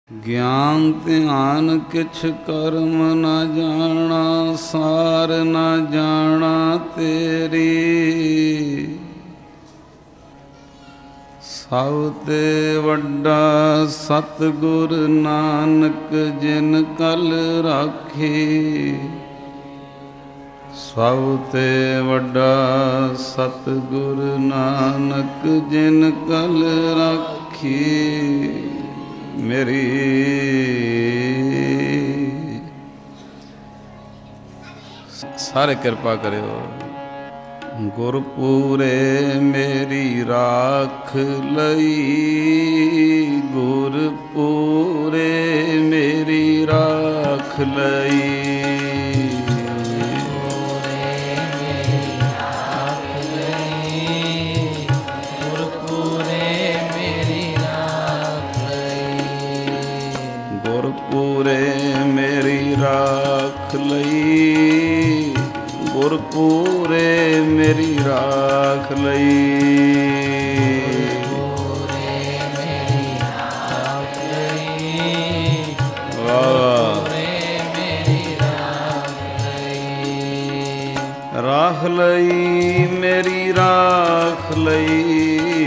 ਗਿਆਨ ਧਿਆਨ ਕਿਛ ਕਰਮ ਨ ਜਾਣਾ, ਸਾਰ ਨ ਜਾਣਾ ਤੇਰੀ। ਸਭ ਤੇ ਵੱਡਾ ਸਤਿਗੁਰ ਨਾਨਕ ਜਿਨ ਕਲ ਰਾਖੀ। ਸਭ ਤੇ ਵੱਡਾ ਸਤਿਗੁਰ ਨਾਨਕ ਜਿਨ ਕਲ ਰਾਖੀ। ਮੇਰੀ ਸਾਰੇ ਕਿਰਪਾ ਕਰਿਓ। ਗੁਰਪੂਰੇ ਮੇਰੀ ਰਾਖ ਲਈ, ਗੁਰਪੂਰੇ ਮੇਰੀ ਰਾਖ ਲਈ। ਗੁਰਪੂਰੇ ਮੇਰੀ ਰਾਖ ਲਈ, ਗੁਰਪੂਰੇ ਮੇਰੀ ਰਾਖ ਲਈ। ਰਾਖ ਲਈ ਮੇਰੀ ਰਾਖ ਲਈ।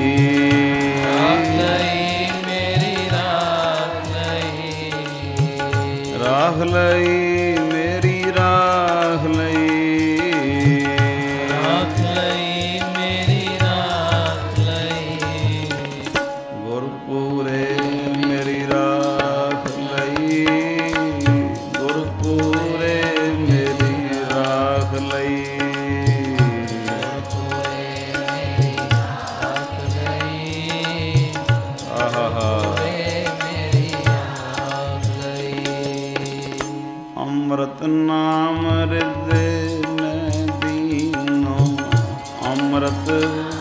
ਰਾਖ ਲਈ ਮੇਰੀ ਰਾਖ ਲਈ। ਰਾਖ ਲਈ ਮੇਰੀ ਰਾਖ ਲਈ। ਗੁਰਪੂਰੇ ਮੇਰੀ ਰਾਖ ਲਈ, ਗੁਰਪੂਰੇ ਮੇਰੀ ਰਾਖ ਲਈ। ਅੰਮ੍ਰਿਤ ਨਾਮ ਹਿਰਦੇ ਮੈਂ ਦੀਨੋ, ਅੰਮ੍ਰਿਤ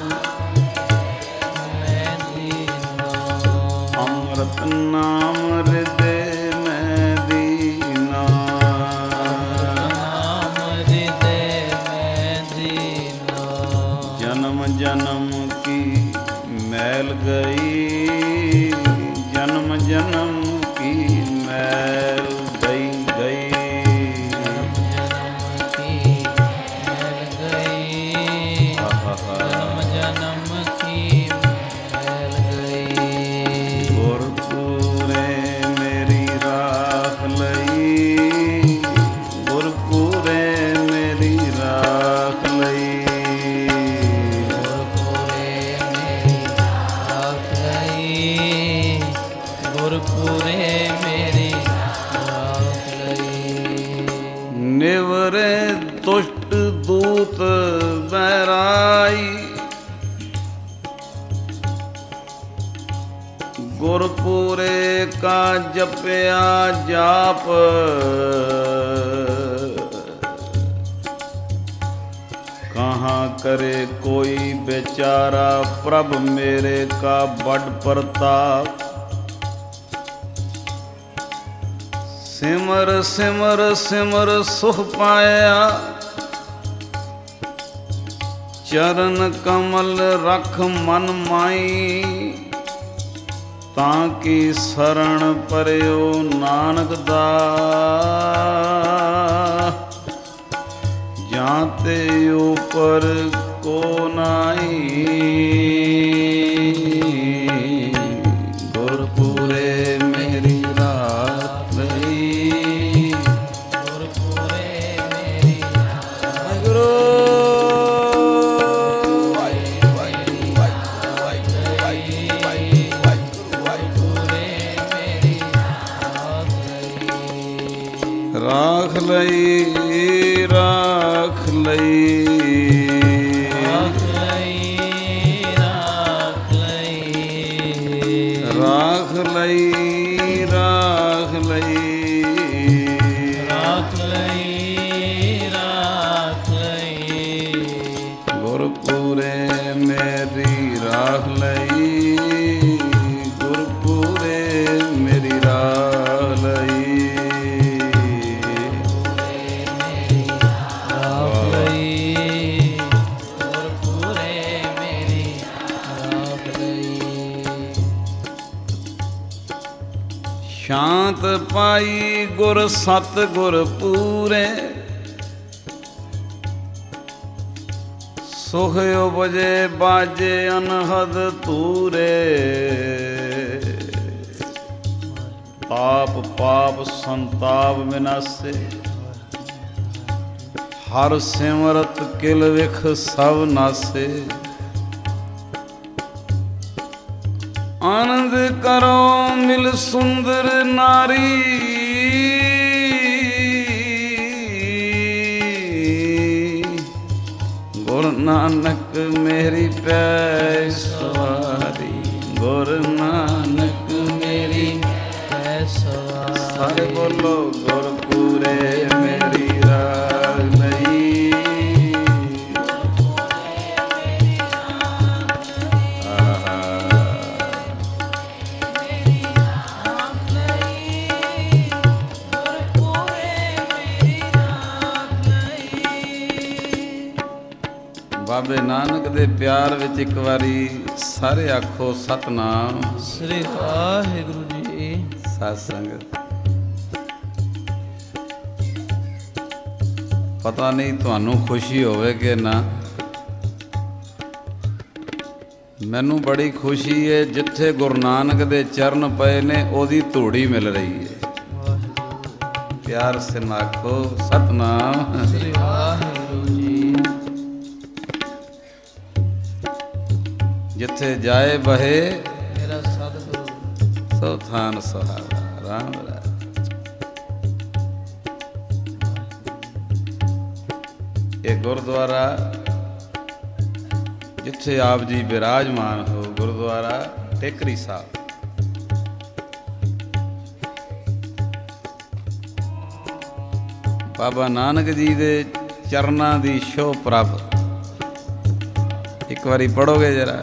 ਮੈਂ ਦੀਨੋ। ਅੰਮ੍ਰਿਤ ਨਾਮ ਹਿਰਦੇ ਮੈਂ ਦੀਨਾ, ਨਾਮ ਹਿਰਦੇ ਮੈਂ ਦੀਨਾ। ਜਨਮ ਜਨਮ ਕੀ ਮੈਲ ਗਈ, ਜਨਮ ਜਨਮ ਕੀ ਮੈਲ ਗਈ ਗਈ। ਨਿਵਰੇ ਦੁਸ਼ਟ ਦੂਤ ਬਹਿਰਾਈ, ਗੁਰਪੂਰੇ ਕਾ ਜਪਿਆ ਜਾਪ। ਕਹਾਂ ਕਰੇ ਕੋਈ ਬੇਚਾਰਾ, ਪ੍ਰਭ ਮੇਰੇ ਕਾ ਬੜ ਪ੍ਰਤਾਪ। ਸਿਮਰ ਸਿਮਰ ਸਿਮਰ ਸੁਖ ਪਾਇਆ, ਚਰਨ ਕਮਲ ਰਖ ਮਨ ਮਾਈ। ਤਾਂ ਕੀ ਸਰਣ ਪਰਿਓ ਨਾਨਕ ਦਾ, ਜਾਂ ਤੇ ਉਪਰ ਕੋ ਨਾਈ। ਗੁਰਪੂਰੇ ਮੇਰੀ ਰਾਖ ਲਈ, ਗੁਰਪੂਰੇ ਮੇਰੀ ਵਾਹਿਗੁਰੂ। ਰਾਖ ਲਈ ਰਾਖ ਲਈ। ਰਾਖ ਲਈ ਰਾਖ ਲਈ। ਰਾਖ ਲਈ ਰਾਖ ਲਈ। ਰਾਖ ਲਈ ਰਾਖ ਲਈ। ਗੁਰਪੂਰੇ ਮੇਰੀ ਰਾਖ ਲਈ, ਗੁਰਪੂਰੇ ਮੇਰੀ ਰਾਖ ਲਈ। ਸ਼ਾਂਤ ਪਾਈ ਗੁਰ ਸਤ ਗੁਰ ਪੂਰੇ, ਸੁਖ ਉਪਜੇ ਬਾਜੇ ਅਨਹਦ ਤੂਰੇ। ਤਾਪ ਪਾਪ ਸੰਤਾਪ ਵਿਨਾਸੇ, ਹਰ ਸਿਮਰਤ ਕਿਲ ਵਿਖ ਸਭ ਨਾਸੇ। ਆਨੰਦ ਕਰੋ ਮਿਲ ਸੁੰਦਰ ਨਾਰੀ, ਗੁਰ ਨਾਨਕ ਮੇਰੀ ਪੈ ਸਵਾਰੀ। ਗੁਰ ਨਾਨਕ ਮੇਰੀ ਪੈ ਸਵਾਰੀ। ਸਾਰੇ ਬੋਲੋ ਗੁਰ ਪੂਰੇ ਮੇਰੀ ਰਾਗ ਲਈ। ਬਾਬੇ ਨਾਨਕ ਦੇ ਪਿਆਰ ਵਿੱਚ ਇੱਕ ਵਾਰੀ ਸਾਰੇ ਆਖੋ ਸਤਿਨਾਮ ਸ੍ਰੀ ਵਾਹਿਗੁਰੂ ਜੀ। ਸਾਧ ਸੰਗਤ, ਪਤਾ ਨਹੀਂ ਤੁਹਾਨੂੰ ਖੁਸ਼ੀ ਹੋਵੇ ਕਿ ਨਾ, ਮੈਨੂੰ ਬੜੀ ਖੁਸ਼ੀ ਹੈ। ਜਿੱਥੇ ਗੁਰੂ ਨਾਨਕ ਦੇ ਚਰਨ ਪਏ ਨੇ ਉਹਦੀ ਧੂੜੀ ਮਿਲ ਰਹੀ ਹੈ। ਪਿਆਰ ਸੇ ਆਖੋ ਸਤਿਨਾਮ ਸ੍ਰੀ ਵਾਹਿਗੁਰੂ ਜੀ। ਜਿੱਥੇ ਜਾਏ ਬਹੇ ਮੇਰਾ ਸਤਿਗੁਰੂ, ਸੋ ਥਾਨ ਸੁਹਾਵਾ ਰਾਮ ਰਾਜ। ਇਹ ਗੁਰਦੁਆਰਾ ਜਿੱਥੇ ਆਪ ਜੀ ਬਿਰਾਜਮਾਨ ਹੋ, ਗੁਰਦੁਆਰਾ ਟੇਕਰੀ ਸਾਹਿਬ। ਬਾਬਾ ਨਾਨਕ ਜੀ ਦੇ ਚਰਨਾਂ ਦੀ ਸ਼ੋਅ ਪ੍ਰਭ। ਇੱਕ ਵਾਰੀ ਪੜੋਗੇ ਜਰਾ।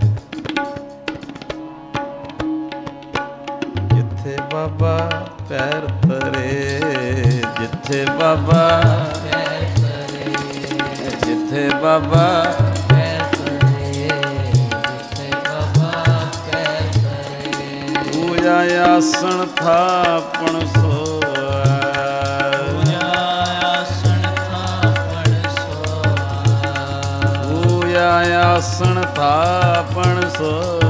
ਜਿੱਥੇ ਬਾਬਾ ਪੈਰ ਧਰੇ, ਜਿੱਥੇ ਬਾਬਾ ਪੈਰ ਧਰੇ, ਜਿੱਥੇ ਬਾਬਾ ਪੈਰ ਧਰੇ, ਜਿੱਥੇ ਬਾਬਾ ਪੈਰ ਧਰੇ। ਪੂਜਾ ਆਸਣ ਥਾਪਣ ਸੋਆ, ਪੂਜਾ ਆਸਣ ਥਾਪਣ ਸੋਆ, ਪੂਜਾ ਆਸਣ ਥਾਪਣ ਸੋਇਆ।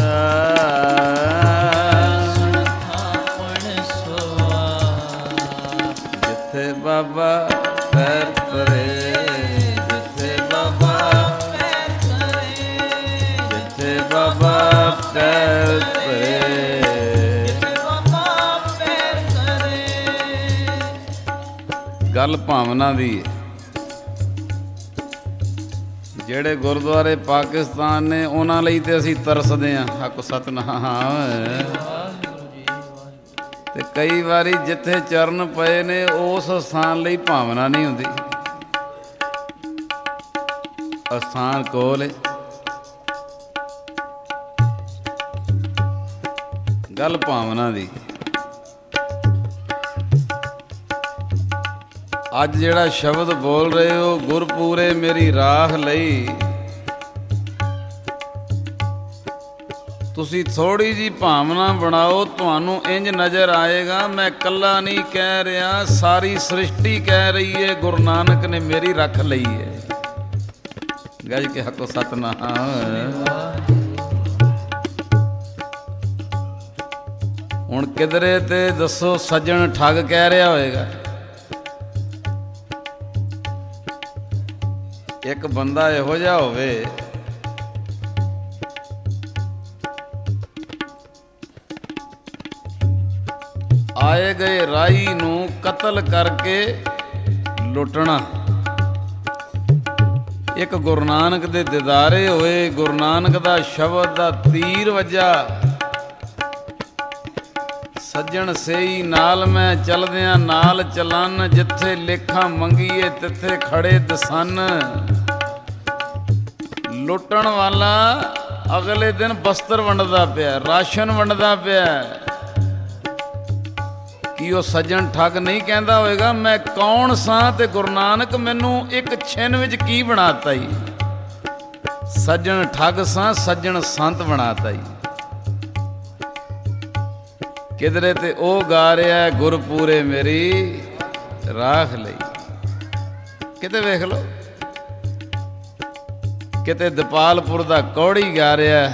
ਜਿੱਥੇ ਬਾਬਾ ਪੈਰ ਧਰੇ, ਜਿੱਥੇ ਬਾਬਾ ਪੈਰ ਧਰੇ, ਜਿੱਥੇ ਬਾਬਾ ਪੈਰ ਧਰੇ, ਜਿੱਥੇ ਬਾਬਾ ਪੈਰ ਧਰੇ। ਗੱਲ ਭਾਵਨਾ ਦੀ ਹੈ। ਜਿਹੜੇ ਗੁਰਦੁਆਰੇ ਪਾਕਿਸਤਾਨ ਨੇ ਉਹਨਾਂ ਲਈ ਤੇ ਅਸੀਂ ਤਰਸਦੇ ਹਾਂ। ਹੱਕ ਸਤਿਨਾਮ। ਤੇ ਕਈ ਵਾਰੀ ਜਿੱਥੇ ਚਰਨ ਪਏ ਨੇ ਉਸ ਸਥਾਨ ਲਈ ਭਾਵਨਾ ਨਹੀਂ ਹੁੰਦੀ। ਅਸਥਾਨ ਕੋਲ ਹੈ। ਗੱਲ ਭਾਵਨਾ ਦੀ। ਅੱਜ ਜਿਹੜਾ ਸ਼ਬਦ ਬੋਲ ਰਹੇ ਹੋ, ਗੁਰਪੂਰੇ ਮੇਰੀ ਰਾਹ ਲਈ, ਤੁਸੀਂ ਥੋੜੀ ਜੀ ਭਾਵਨਾ ਬਣਾਓ, ਤੁਹਾਨੂੰ ਇੰਜ ਨਜ਼ਰ ਆਏਗਾ ਮੈਂ ਇਕੱਲਾ ਨਹੀਂ ਕਹਿ ਰਿਹਾ, ਸਾਰੀ ਸ੍ਰਿਸ਼ਟੀ ਕਹਿ ਰਹੀ ਹੈ ਗੁਰੂ ਨਾਨਕ ਨੇ ਮੇਰੀ ਰੱਖ ਲਈ ਹੈ। ਗੱਜ ਕੇ ਹੱਕੋ ਸਤਿਨਾਮ। ਹੁਣ ਕਿਧਰੇ ਤੇ ਦੱਸੋ ਸੱਜਣ ਠੱਗ ਕਹਿ ਰਿਹਾ ਹੋਏਗਾ। ਇੱਕ ਬੰਦਾ ਇਹੋ ਜਿਹਾ ਹੋਵੇ ਆਏ ਗਏ ਰਾਹੀ ਨੂੰ ਕਤਲ ਕਰਕੇ ਲੁੱਟਣਾ। ਇੱਕ ਗੁਰੂ ਨਾਨਕ ਦੇ ਦਿਦਾਰੇ ਹੋਏ, ਗੁਰੂ ਨਾਨਕ ਦਾ ਸ਼ਬਦ ਦਾ ਤੀਰ ਵੱਜਾ, ਸੱਜਣ ਸਹੀ ਨਾਲ ਮੈਂ ਚਲਦਿਆਂ ਨਾਲ ਚਲਨ, ਜਿੱਥੇ ਲੇਖਾਂ ਮੰਗੀਏ ਤਿੱਥੇ ਖੜੇ ਦਸਨ। ਲੁੱਟਣ ਵਾਲਾ ਅਗਲੇ ਦਿਨ ਬਸਤਰ ਵੰਡਦਾ ਪਿਆ, ਰਾਸ਼ਨ ਵੰਡਦਾ ਪਿਆ। ਕੀ ਉਹ ਸੱਜਣ ਠੱਗ ਨਹੀਂ ਕਹਿੰਦਾ ਹੋਵੇਗਾ ਮੈਂ ਕੌਣ ਸਾਂ ਤੇ ਗੁਰੂ ਨਾਨਕ ਮੈਨੂੰ ਇੱਕ ਛਿਨ ਵਿੱਚ ਕੀ ਬਣਾਤਾ ਈ। ਸੱਜਣ ਠੱਗ ਸਾਂ, ਸੱਜਣ ਸੰਤ ਬਣਾਤਾ ਈ। ਕਿਧਰੇ ਤੇ ਉਹ ਗਾ ਰਿਹਾ ਗੁਰਪੂਰੇ ਮੇਰੀ ਰਾਖ ਲਈ। ਕਿਤੇ ਵੇਖ ਲਓ, ਕਿਤੇ ਦਪਾਲਪੁਰ ਦਾ ਕੌੜੀ ਗਾ ਰਿਹਾ।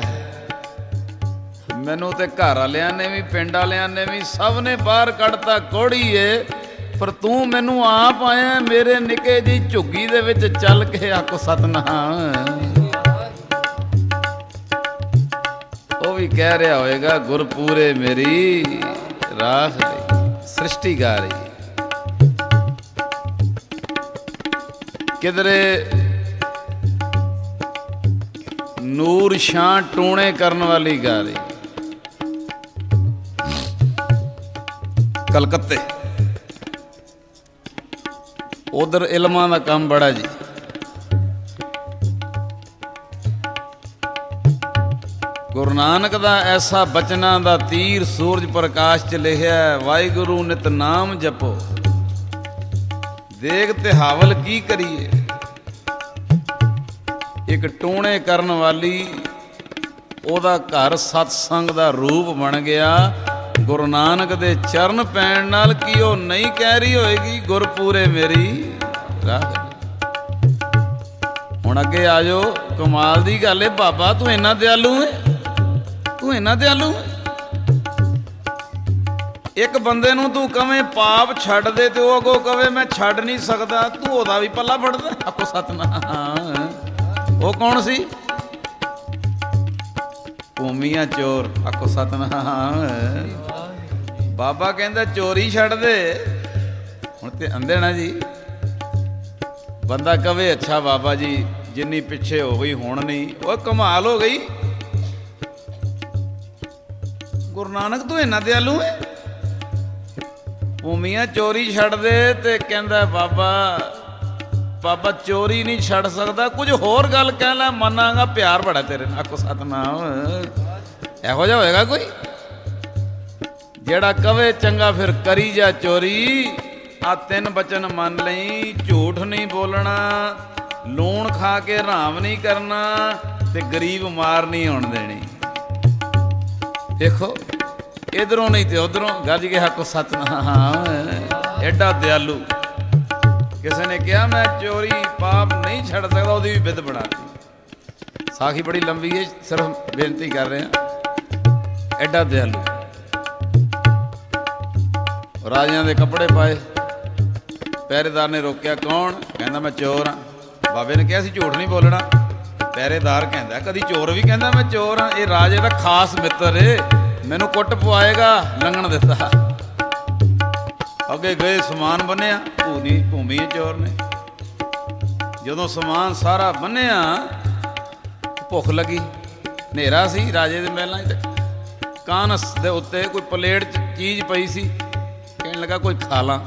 ਮੈਨੂੰ ਤੇ ਘਰ ਵਾਲਿਆਂ ਨੇ ਵੀ, ਪਿੰਡ ਵਾਲਿਆਂ ਨੇ ਵੀ, ਸਭ ਨੇ ਬਾਹਰ ਕੱਢਤਾ ਕੌੜੀ ਏ, ਪਰ ਤੂੰ ਮੈਨੂੰ ਆਪ ਆਇਆ ਮੇਰੇ ਨਿੱਕੇ ਜਿਹੀ ਝੁੱਗੀ ਦੇ ਵਿੱਚ ਚੱਲ ਕੇ ਆਖੋ ਸਤਨਾਮ। ਉਹ ਵੀ ਕਹਿ ਰਿਹਾ ਹੋਏਗਾ ਗੁਰਪੂਰੇ ਮੇਰੀ ਰਾਖ ਲਈ। ਸ੍ਰਿਸ਼ਟੀ ਗਾ ਰਹੀ ਹੈ। ਕਿਧਰੇ ਨੂਰ ਸ਼ਾਹ ਟੂਣੇ ਕਰਨ ਵਾਲੀ ਗਾ ਰਹੀ। ਕਲਕੱਤੇ ਉਧਰ ਇਲਮਾਂ ਦਾ ਕੰਮ ਬੜਾ ਜੀ। ਗੁਰੂ ਨਾਨਕ ਦਾ ਐਸਾ ਬਚਨਾਂ ਦਾ ਤੀਰ ਸੂਰਜ ਪ੍ਰਕਾਸ਼ 'ਚ ਲਿਖਿਆ, ਵਾਹਿਗੁਰੂ ਨਿਤ ਨਾਮ ਜਪੋ। ਦੇਗ ਤੇ ਹਾਵਲ ਕੀ ਕਰੀਏ। ਇੱਕ ਟੂਣੇ ਕਰਨ ਵਾਲੀ, ਉਹਦਾ ਘਰ ਸਤਸੰਗ ਦਾ ਰੂਪ ਬਣ ਗਿਆ। ਗੁਰੂ ਨਾਨਕ ਦੇ ਚਰਨ ਪੈਣ ਨਾਲ ਕੀ ਉਹ ਨਹੀਂ ਕਹਿ ਰਹੀ ਹੋਏਗੀ ਗੁਰਪੂਰੇ ਮੇਰੀ ਰਾਖ। ਹੁਣ ਅੱਗੇ ਆ ਜਾਓ, ਕਮਾਲ ਦੀ ਗੱਲ ਏ। ਬਾਬਾ ਤੂੰ ਇੰਨਾ ਦਿਆਲੂ ਹੈ, ਤੂੰ ਇੰਨਾ ਦਿਆਲੂ ਹੈ। ਇੱਕ ਬੰਦੇ ਨੂੰ ਤੂੰ ਕਵੇਂ ਪਾਪ ਛੱਡ ਦੇ ਤੇ ਉਹ ਅੱਗੋਂ ਕਵੇ ਮੈਂ ਛੱਡ ਨਹੀਂ ਸਕਦਾ, ਤੂੰ ਉਹਦਾ ਵੀ ਪੱਲਾ ਫੜਦਾ। ਆਖੋ ਸਤਨਾਮ। ਉਹ ਕੌਣ ਸੀ? ਭੂਮੀਆਂ ਚੋਰ। ਆਖੋ ਸਤਨਾਮ। ਬਾਬਾ ਕਹਿੰਦਾ ਚੋਰੀ ਛੱਡ ਦੇ। ਹੁਣ ਤੇ ਅੰਧੇ ਨਾ ਜੀ। ਬੰਦਾ ਕਵੇ ਅੱਛਾ ਬਾਬਾ ਜੀ ਜਿੰਨੀ ਪਿੱਛੇ ਹੋ ਗਈ ਹੁਣ ਨਹੀਂ। ਉਹ ਕਮਾਲ ਹੋ ਗਈ। ਗੁਰੂ ਨਾਨਕ ਤੂੰ ਇੰਨਾ ਦਿਆਲੂ ਹੈ। ਭੂਮੀਆਂ ਚੋਰੀ ਛੱਡ ਦੇ ਤੇ ਕਹਿੰਦਾ ਬਾਬਾ ਚੋਰੀ ਨਹੀਂ ਛੱਡ ਸਕਦਾ, ਕੁਝ ਹੋਰ ਗੱਲ ਕਹਿ ਲੈ ਮੰਨਾਂਗਾ, ਪਿਆਰ ਬੜਾ ਤੇਰੇ ਨਾਲ। ਆਖੋ ਸਤਨਾਮ। ਇਹੋ ਜਿਹਾ ਹੋਏਗਾ ਕੋਈ ਜਿਹੜਾ ਕਵੇ ਚੰਗਾ ਫਿਰ ਕਰੀ ਜਾ ਚੋਰੀ। ਆ 3 ਬਚਨ ਮੰਨ ਲਈ, ਝੂਠ ਨਹੀਂ ਬੋਲਣਾ, ਲੂਣ ਖਾ ਕੇ ਹਰਾਮ ਨਹੀਂ ਕਰਨਾ ਤੇ ਗਰੀਬ ਮਾਰ ਨਹੀਂ ਹੋਣ ਦੇਣੀ। ਦੇਖੋ ਇਧਰੋਂ ਨਹੀਂ ਤੇ ਉਧਰੋਂ ਗੱਜ ਕੇ ਆਖੋ ਸਤਨਾਮ। ਐਡਾ ਦਿਆਲੂ। ਕਿਸੇ ਨੇ ਕਿਹਾ ਮੈਂ ਚੋਰੀ ਪਾਪ ਨਹੀਂ ਛੱਡ ਸਕਦਾ, ਉਹਦੀ ਵੀ ਬਿੱਦ ਬਣਾਤੀ। ਸਾਖੀ ਬੜੀ ਲੰਬੀ ਹੈ, ਸਿਰਫ ਬੇਨਤੀ ਕਰ ਰਹੇ ਹਾਂ। ਐਡਾ ਦਿਆਲੂ। ਰਾਜਿਆਂ ਦੇ ਕੱਪੜੇ ਪਾਏ, ਪਹਿਰੇਦਾਰ ਨੇ ਰੋਕਿਆ, ਕੌਣ? ਕਹਿੰਦਾ ਮੈਂ ਚੋਰ ਹਾਂ। ਬਾਬੇ ਨੇ ਕਿਹਾ ਸੀ ਝੂਠ ਨਹੀਂ ਬੋਲਣਾ। ਪਹਿਰੇਦਾਰ ਕਹਿੰਦਾ ਕਦੀ ਚੋਰ ਵੀ ਕਹਿੰਦਾ ਮੈਂ ਚੋਰ ਹਾਂ। ਇਹ ਰਾਜੇ ਦਾ ਖਾਸ ਮਿੱਤਰ ਏ, ਮੈਨੂੰ ਕੁੱਟ ਪਵਾਏਗਾ, ਲੰਘਣ ਦਿੱਤਾ। ਅੱਗੇ ਗਏ, ਸਮਾਨ ਬੰਨਿਆ। ਭੂਮੀ ਚੋਰ ਨੇ ਜਦੋਂ ਸਮਾਨ ਸਾਰਾ ਬੰਨਿਆ, ਭੁੱਖ ਲੱਗੀ, ਹਨੇਰਾ ਸੀ ਰਾਜੇ ਦੇ ਮਹਿਲਾਂ 'ਚ। ਕਾਨਸ ਦੇ ਉੱਤੇ ਕੋਈ ਪਲੇਟ 'ਚ ਚੀਜ਼ ਪਈ ਸੀ। ਕਹਿਣ ਲੱਗਾ ਕੋਈ ਖਾ ਲਾਂ।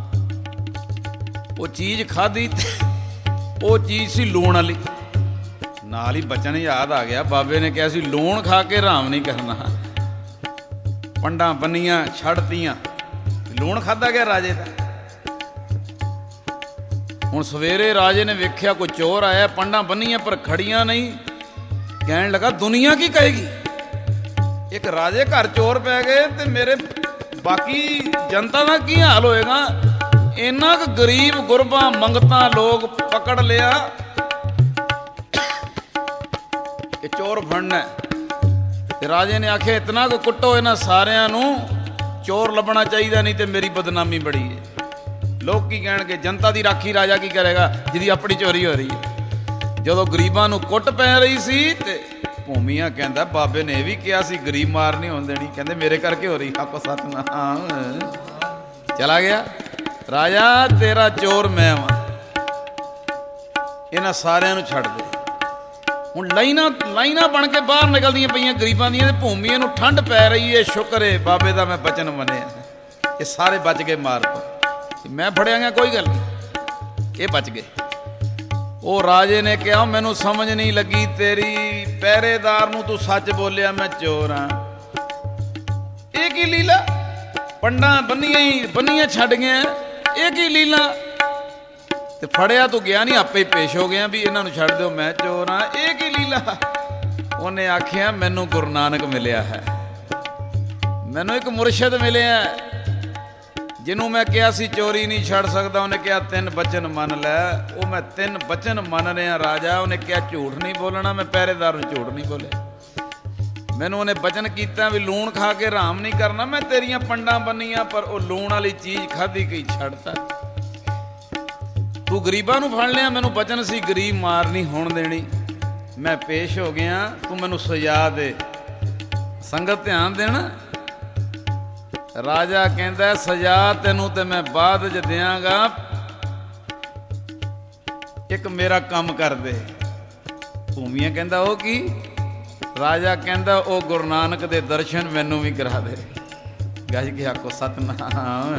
ਉਹ ਚੀਜ਼ ਖਾਧੀ, ਉਹ ਚੀਜ਼ ਸੀ ਲੂਣ ਵਾਲੀ। ਨਾਲ ਹੀ ਬਚਨ ਯਾਦ ਆ ਗਿਆ। ਬਾਬੇ ਨੇ ਕਿਹਾ ਸੀ ਲੂਣ ਖਾ ਕੇ ਹਰਾਮ ਨਹੀਂ ਕਰਨਾ। ਪੰਡਾਂ ਬੰਨੀਆਂ ਛੱਡਤੀਆਂ, ਲੂਣ ਖਾਧਾ ਗਿਆ ਰਾਜੇ ਦਾ। ਹੁਣ ਸਵੇਰੇ ਰਾਜੇ ਨੇ ਵੇਖਿਆ ਕੋਈ ਚੋਰ ਆਇਆ, ਪੰਡਾਂ ਬੰਨੀਆਂ ਪਰ ਖੜੀਆਂ ਨਹੀਂ। ਕਹਿਣ ਲੱਗਾ ਦੁਨੀਆ ਕੀ ਕਹੇਗੀ, ਇੱਕ ਰਾਜੇ ਘਰ ਚੋਰ ਪੈ ਗਏ ਤੇ ਮੇਰੇ ਬਾਕੀ ਜਨਤਾ ਦਾ ਕੀ ਹਾਲ ਹੋਏਗਾ। ਇੰਨਾ ਕੁ ਗਰੀਬ ਗੁਰਬਾ ਮੰਗਤਾ ਲੋਕ ਪਕੜ ਲਿਆ ਕਿ ਚੋਰ ਫੜਨਾ। ਤੇ ਰਾਜੇ ਨੇ ਆਖਿਆ ਇਤਨਾ ਕੁ ਕੁੱਟੋ ਇਹਨਾਂ ਸਾਰਿਆਂ ਨੂੰ, ਚੋਰ ਲੱਭਣਾ ਚਾਹੀਦਾ, ਨਹੀਂ ਤੇ ਮੇਰੀ ਬਦਨਾਮੀ ਬੜੀ ਹੈ। ਲੋਕ ਕੀ ਕਹਿਣਗੇ? ਜਨਤਾ ਦੀ ਰਾਖੀ ਰਾਜਾ ਕੀ ਕਰੇਗਾ ਜਿਹਦੀ ਆਪਣੀ ਚੋਰੀ ਹੋ ਰਹੀ ਹੈ। ਜਦੋਂ ਗਰੀਬਾਂ ਨੂੰ ਕੁੱਟ ਪੈ ਰਹੀ ਸੀ ਤੇ ਭੂਮੀਆਂ ਕਹਿੰਦਾ ਬਾਬੇ ਨੇ ਇਹ ਵੀ ਕਿਹਾ ਸੀ ਗਰੀਬ ਮਾਰ ਨਹੀਂ ਹੋਣ ਦੇਣੀ। ਕਹਿੰਦੇ ਮੇਰੇ ਕਰਕੇ ਹੋ ਰਹੀ। ਆਖੋ ਸਤਨਾਮ। ਚਲਾ ਗਿਆ ਰਾਜਾ, ਤੇਰਾ ਚੋਰ ਮੈਂ ਵਾਂ, ਇਹਨਾਂ ਸਾਰਿਆਂ ਨੂੰ ਛੱਡ ਦੇ। ਹੁਣ ਲਾਈਨਾਂ ਬਣ ਕੇ ਬਾਹਰ ਨਿਕਲਦੀਆਂ ਪਈਆਂ ਗਰੀਬਾਂ ਦੀਆਂ, ਤੇ ਭੂਮੀਆਂ ਨੂੰ ਠੰਡ ਪੈ ਰਹੀ ਹੈ। ਸ਼ੁਕਰ ਹੈ ਬਾਬੇ ਦਾ ਮੈਂ ਬਚਨ ਮੰਨਿਆ। ਇਹ ਸਾਰੇ ਬਚ ਗਏ ਮਾਰ ਤੋਂ। ਮੈਂ ਫੜਿਆ ਗਿਆ ਕੋਈ ਗੱਲ ਨਹੀਂ, ਇਹ ਬਚ ਗਏ। ਉਹ ਰਾਜੇ ਨੇ ਕਿਹਾ ਮੈਨੂੰ ਸਮਝ ਨਹੀਂ ਲੱਗੀ ਤੇਰੀ, ਪਹਿਰੇਦਾਰ ਨੂੰ ਤੂੰ ਸੱਚ ਬੋਲਿਆ ਮੈਂ ਚੋਰ ਹਾਂ। ਇਹ ਕੀ ਲੀਲਾ? ਪੰਡਾਂ ਬੰਨੀਆਂ ਛੱਡ ਗਿਆ, ਇਹ ਕੀ ਲੀਲਾ? ਤੇ ਫੜਿਆ ਤੂੰ ਗਿਆ ਨਹੀਂ, ਆਪੇ ਪੇਸ਼ ਹੋ ਗਿਆ ਵੀ ਇਹਨਾਂ ਨੂੰ ਛੱਡ ਦਿਓ, ਮੈਂ ਚੋਰ ਹਾਂ। ਇਹ ਕੀ ਲੀਲਾ? ਉਹਨੇ ਆਖਿਆ ਮੈਨੂੰ ਗੁਰੂ ਨਾਨਕ ਮਿਲਿਆ ਹੈ, ਮੈਨੂੰ ਇੱਕ ਮੁਰਸ਼ਿਦ ਮਿਲਿਆ ਜਿਹਨੂੰ ਮੈਂ ਕਿਹਾ ਸੀ ਚੋਰੀ ਨਹੀਂ ਛੱਡ ਸਕਦਾ। ਉਹਨੇ ਕਿਹਾ 3 ਬਚਨ ਮੰਨ ਲੈ। ਉਹ ਮੈਂ 3 ਬਚਨ ਮੰਨ ਰਿਹਾ ਰਾਜਾ। ਉਹਨੇ ਕਿਹਾ ਝੂਠ ਨਹੀਂ ਬੋਲਣਾ। ਮੈਂ ਪਹਿਰੇਦਾਰ ਨੂੰ ਝੂਠ ਨਹੀਂ ਬੋਲਿਆ। ਮੈਨੂੰ ਉਹਨੇ ਬਚਨ ਕੀਤਾ ਵੀ ਲੂਣ ਖਾ ਕੇ ਆਰਾਮ ਨਹੀਂ ਕਰਨਾ। ਮੈਂ ਤੇਰੀਆਂ ਪੰਡਾਂ ਬੰਨੀਆਂ ਪਰ ਉਹ ਲੂਣ ਵਾਲੀ ਚੀਜ਼ ਖਾਧੀ ਗਈ ਛੱਡਤਾ। ਤੂੰ ਗਰੀਬਾਂ ਨੂੰ ਫੜ ਲਿਆ। ਮੈਨੂੰ ਬਚਨ ਸੀ ਗਰੀਬ ਮਾਰ ਨਹੀਂ ਹੋਣ ਦੇਣੀ। ਮੈਂ ਪੇਸ਼ ਹੋ ਗਿਆ। ਤੂੰ ਮੈਨੂੰ ਸਜ਼ਾ ਦੇ। ਸੰਗਤ ਧਿਆਨ ਦੇਣਾ। ਰਾਜਾ ਕਹਿੰਦਾ ਸਜ਼ਾ ਤੈਨੂੰ ਤੇ ਮੈਂ ਬਾਅਦ 'ਚ ਦਿਆਂਗਾ, ਇੱਕ ਮੇਰਾ ਕੰਮ ਕਰ ਦੇ। ਭੂਮੀਆ ਕਹਿੰਦਾ ਉਹ ਕੀ? ਰਾਜਾ ਕਹਿੰਦਾ ਉਹ ਗੁਰੂ ਨਾਨਕ ਦੇ ਦਰਸ਼ਨ ਮੈਨੂੰ ਵੀ ਕਰਾ ਦੇ। ਗੱਜ ਕੇ ਆਖੋ ਸਤਿਨਾਮ।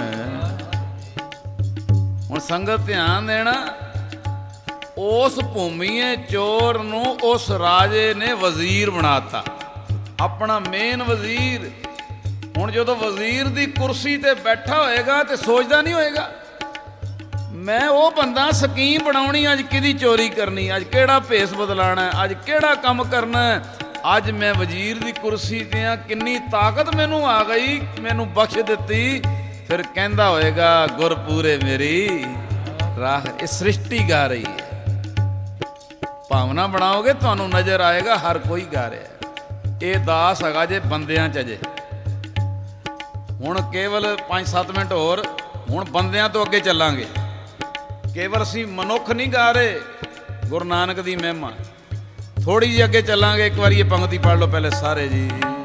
ਹੁਣ ਸੰਗਤ ਧਿਆਨ ਦੇਣਾ। ਉਸ ਭੂਮੀਏ ਚੋਰ ਨੂੰ ਉਸ ਰਾਜੇ ਨੇ ਵਜ਼ੀਰ ਬਣਾਤਾ, ਆਪਣਾ ਮੇਨ ਵਜ਼ੀਰ। ਹੁਣ ਜਦੋਂ ਵਜ਼ੀਰ ਦੀ ਕੁਰਸੀ ਤੇ ਬੈਠਾ ਹੋਏਗਾ ਤੇ ਸੋਚਦਾ ਨਹੀਂ ਹੋਏਗਾ ਮੈਂ ਉਹ ਬੰਦਾ ਸਕੀਮ ਬਣਾਉਣੀ, ਅੱਜ ਕਿਹਦੀ ਚੋਰੀ ਕਰਨੀ, ਅੱਜ ਕਿਹੜਾ ਭੇਸ ਬਦਲਾਣਾ, ਅੱਜ ਕਿਹੜਾ ਕੰਮ ਕਰਨਾ। ਅੱਜ ਮੈਂ ਵਜ਼ੀਰ ਦੀ ਕੁਰਸੀ ਤੇ ਆ, ਕਿੰਨੀ ਤਾਕਤ ਮੈਨੂੰ ਆ ਗਈ, ਮੈਨੂੰ ਬਖਸ਼ ਦਿੱਤੀ। ਫਿਰ ਕਹਿੰਦਾ ਹੋਏਗਾ ਗੁਰਪੂਰੇ ਮੇਰੀ ਰਾਹ। ਇਹ ਸ੍ਰਿਸ਼ਟੀ ਗਾ ਰਹੀ ਹੈ। ਭਾਵਨਾ ਬਣਾਓਗੇ ਤੁਹਾਨੂੰ ਨਜ਼ਰ ਆਏਗਾ ਹਰ ਕੋਈ ਗਾ ਰਿਹਾ। ਇਹ ਦਾਸ ਹੈਗਾ ਜੇ ਬੰਦਿਆਂ 'ਚ। ਅਜੇ ਹੁਣ ਕੇਵਲ 5-7 ਮਿੰਟ ਹੋਰ, ਹੁਣ ਬੰਦਿਆਂ ਤੋਂ ਅੱਗੇ ਚੱਲਾਂਗੇ। ਕੇਵਲ ਅਸੀਂ ਮਨੁੱਖ ਨਹੀਂ ਗਾ ਰਹੇ ਗੁਰੂ ਨਾਨਕ ਦੀ ਮਹਿਮਾ। ਥੋੜੀ ਜਿਹੀ ਅੱਗੇ ਚੱਲਾਂਗੇ। ਇੱਕ ਵਾਰੀ ਇਹ ਪੰਕਤੀ ਪੜ੍ਹ ਲਓ ਪਹਿਲੇ ਸਾਰੇ ਜੀ।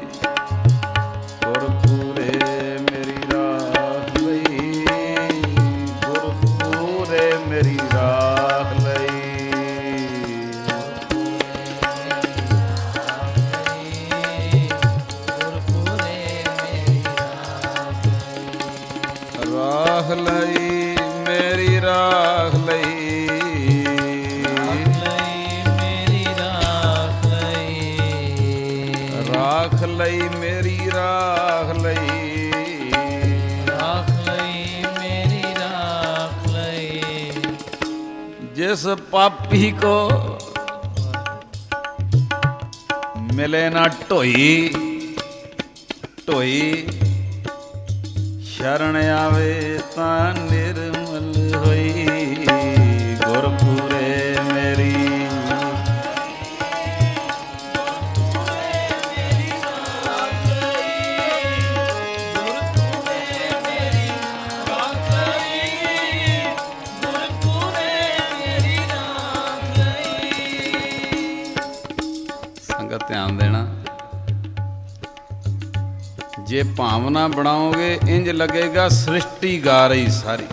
ਗੁਰਪੂਰੇ ਮੇਰੀ ਰਾਹ ਲਈ, ਗੁਰਪੂਰੇ ਮੇਰੀ ਰਾਹ ਲਈ, ਰਾਹ ਲਈ ਮੇਰੀ ਰਾਹ ਲਈ, ਰਾਖ ਲਈ ਮੇਰੀ ਰਾਖ ਲਈ, ਰਾਖ ਲਈ ਮੇਰੀ ਰਾਖ ਲਈ। ਜਿਸ ਪਾਪੀ ਕੋ ਮਿਲੇ ਨਾ ਢੋਈ, ਢੋਈ ਸ਼ਰਨ ਆਵੇ ਤਾਂ ਨਿਰਮਲ ਹੋਈ। ਗੁਰਪੂਰੇ ਮੇਰੀ ਧਿਆਨ ਦੇਣਾ। ਜੇ ਭਾਵਨਾ ਬਣਾਓਗੇ ਇੰਜ ਲੱਗੇਗਾ ਸ੍ਰਿਸ਼ਟੀ ਗਾ ਰਹੀ ਸਾਰੀ।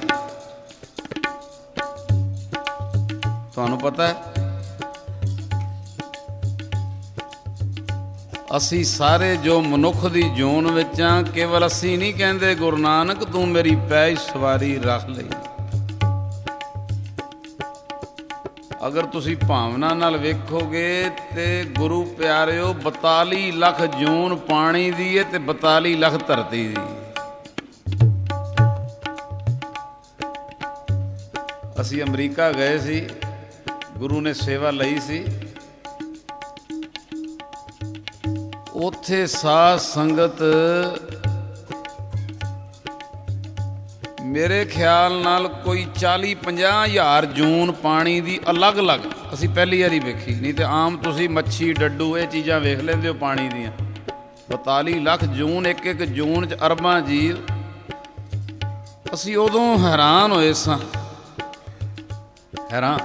ਤੁਹਾਨੂੰ ਪਤਾ ਹੈ ਅਸੀਂ ਸਾਰੇ ਜੋ ਮਨੁੱਖ ਦੀ ਜੂਨ ਵਿੱਚ ਆ, ਕੇਵਲ ਅਸੀਂ ਨਹੀਂ ਕਹਿੰਦੇ ਗੁਰੂ ਨਾਨਕ ਤੂੰ ਮੇਰੀ ਪੈਜ ਸਵਾਰੀ ਰੱਖ ਲਈ। ਅਗਰ ਤੁਸੀਂ ਭਾਵਨਾ ਨਾਲ ਵੇਖੋਗੇ ਤੇ ਗੁਰੂ ਪਿਆਰਿਓ 42 ਲੱਖ ਜੂਨ ਪਾਣੀ ਦੀ ਹੈ ਤੇ 42 ਲੱਖ ਧਰਤੀ ਦੀ। ਅਸੀਂ ਅਮਰੀਕਾ ਗਏ ਸੀ, ਗੁਰੂ ਨੇ ਸੇਵਾ ਲਈ ਸੀ। ਉੱਥੇ ਸਾਧ ਸੰਗਤ ਮੇਰੇ ਖਿਆਲ ਨਾਲ ਕੋਈ 40-50 ਹਜ਼ਾਰ ਜੂਨ ਪਾਣੀ ਦੀ ਅਲੱਗ-ਅਲੱਗ ਅਸੀਂ ਪਹਿਲੀ ਵਾਰੀ ਵੇਖੀ। ਨਹੀਂ ਤੇ ਆਮ ਤੁਸੀਂ ਮੱਛੀ ਡੱਡੂ ਇਹ ਚੀਜ਼ਾਂ ਵੇਖ ਲੈਂਦੇ ਹੋ ਪਾਣੀ ਦੀਆਂ। 42 ਲੱਖ ਜੂਨ, ਇੱਕ ਜੂਨ 'ਚ ਅਰਬਾਂ ਜੀਵ। ਅਸੀਂ ਉਦੋਂ ਹੈਰਾਨ ਹੋਏ ਸਾਂ, ਹੈਰਾਨ।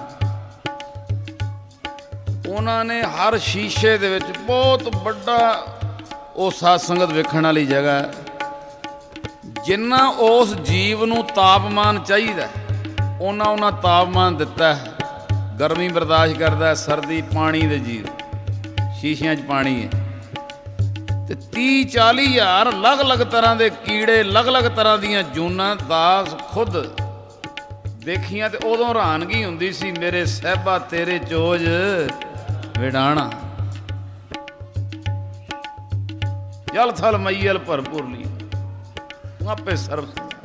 ਉਹਨਾਂ ਨੇ ਹਰ ਸ਼ੀਸ਼ੇ ਦੇ ਵਿੱਚ ਬਹੁਤ ਵੱਡਾ ਉਹ ਸਾਧ ਸੰਗਤ ਵੇਖਣ ਵਾਲੀ ਜਗ੍ਹਾ ਹੈ। ਜਿੰਨਾ ਉਸ ਜੀਵ ਨੂੰ ਤਾਪਮਾਨ ਚਾਹੀਦਾ ਉਹਨਾਂ ਤਾਪਮਾਨ ਦਿੱਤਾ ਹੈ। ਗਰਮੀ ਬਰਦਾਸ਼ਤ ਕਰਦਾ, ਸਰਦੀ ਪਾਣੀ ਦੇ ਜੀਵ, ਸ਼ੀਸ਼ਿਆਂ 'ਚ ਪਾਣੀ ਹੈ। ਤੇ 30-40 ਹਜ਼ਾਰ ਅਲੱਗ-ਅਲੱਗ ਤਰ੍ਹਾਂ ਦੇ ਕੀੜੇ, ਅਲੱਗ-ਅਲੱਗ ਤਰ੍ਹਾਂ ਦੀਆਂ ਜੂਨਾਂ ਦਾਸ ਖੁਦ ਦੇਖੀਆਂ ਤੇ ਉਦੋਂ ਹੈਰਾਨਗੀ ਹੁੰਦੀ ਸੀ, ਮੇਰੇ ਸਾਹਿਬਾ ਤੇਰੇ ਚੋਜ ਵਿਡਾਣਾ। ਜਲ ਥਲ ਮਈਲ ਭਰਪੂਰ ਲਈ ਆਪੇ ਸਰਬ।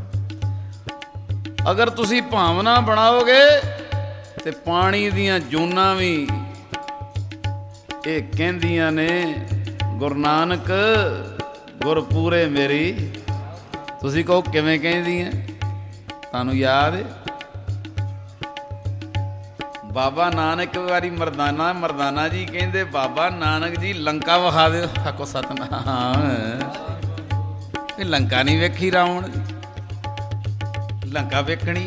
ਅਗਰ ਤੁਸੀਂ ਭਾਵਨਾ ਬਣਾਓਗੇ ਤੇ ਪਾਣੀ ਦੀਆਂ ਜੂਨਾਂ ਵੀ ਇਹ ਕਹਿੰਦੀਆਂ ਨੇ ਗੁਰੂ ਨਾਨਕ ਗੁਰਪੂਰੇ ਮੇਰੀ। ਤੁਸੀਂ ਕਹੋ ਕਿਵੇਂ ਕਹਿੰਦੀ ਹੈ? ਤੁਹਾਨੂੰ ਯਾਦ ਹੈ ਬਾਬਾ ਨਾਨਕ ਇੱਕ ਵਾਰੀ ਮਰਦਾਨਾ ਜੀ ਕਹਿੰਦੇ ਬਾਬਾ ਨਾਨਕ ਜੀ ਲੰਕਾ ਵਿਖਾ ਦਿਓ। ਆਖੋ ਸਤਨਾਮ। ਇਹ ਲੰਕਾ ਨਹੀਂ ਵੇਖੀ ਰਾਵਣ ਦੀ, ਲੰਕਾ ਵੇਖਣੀ।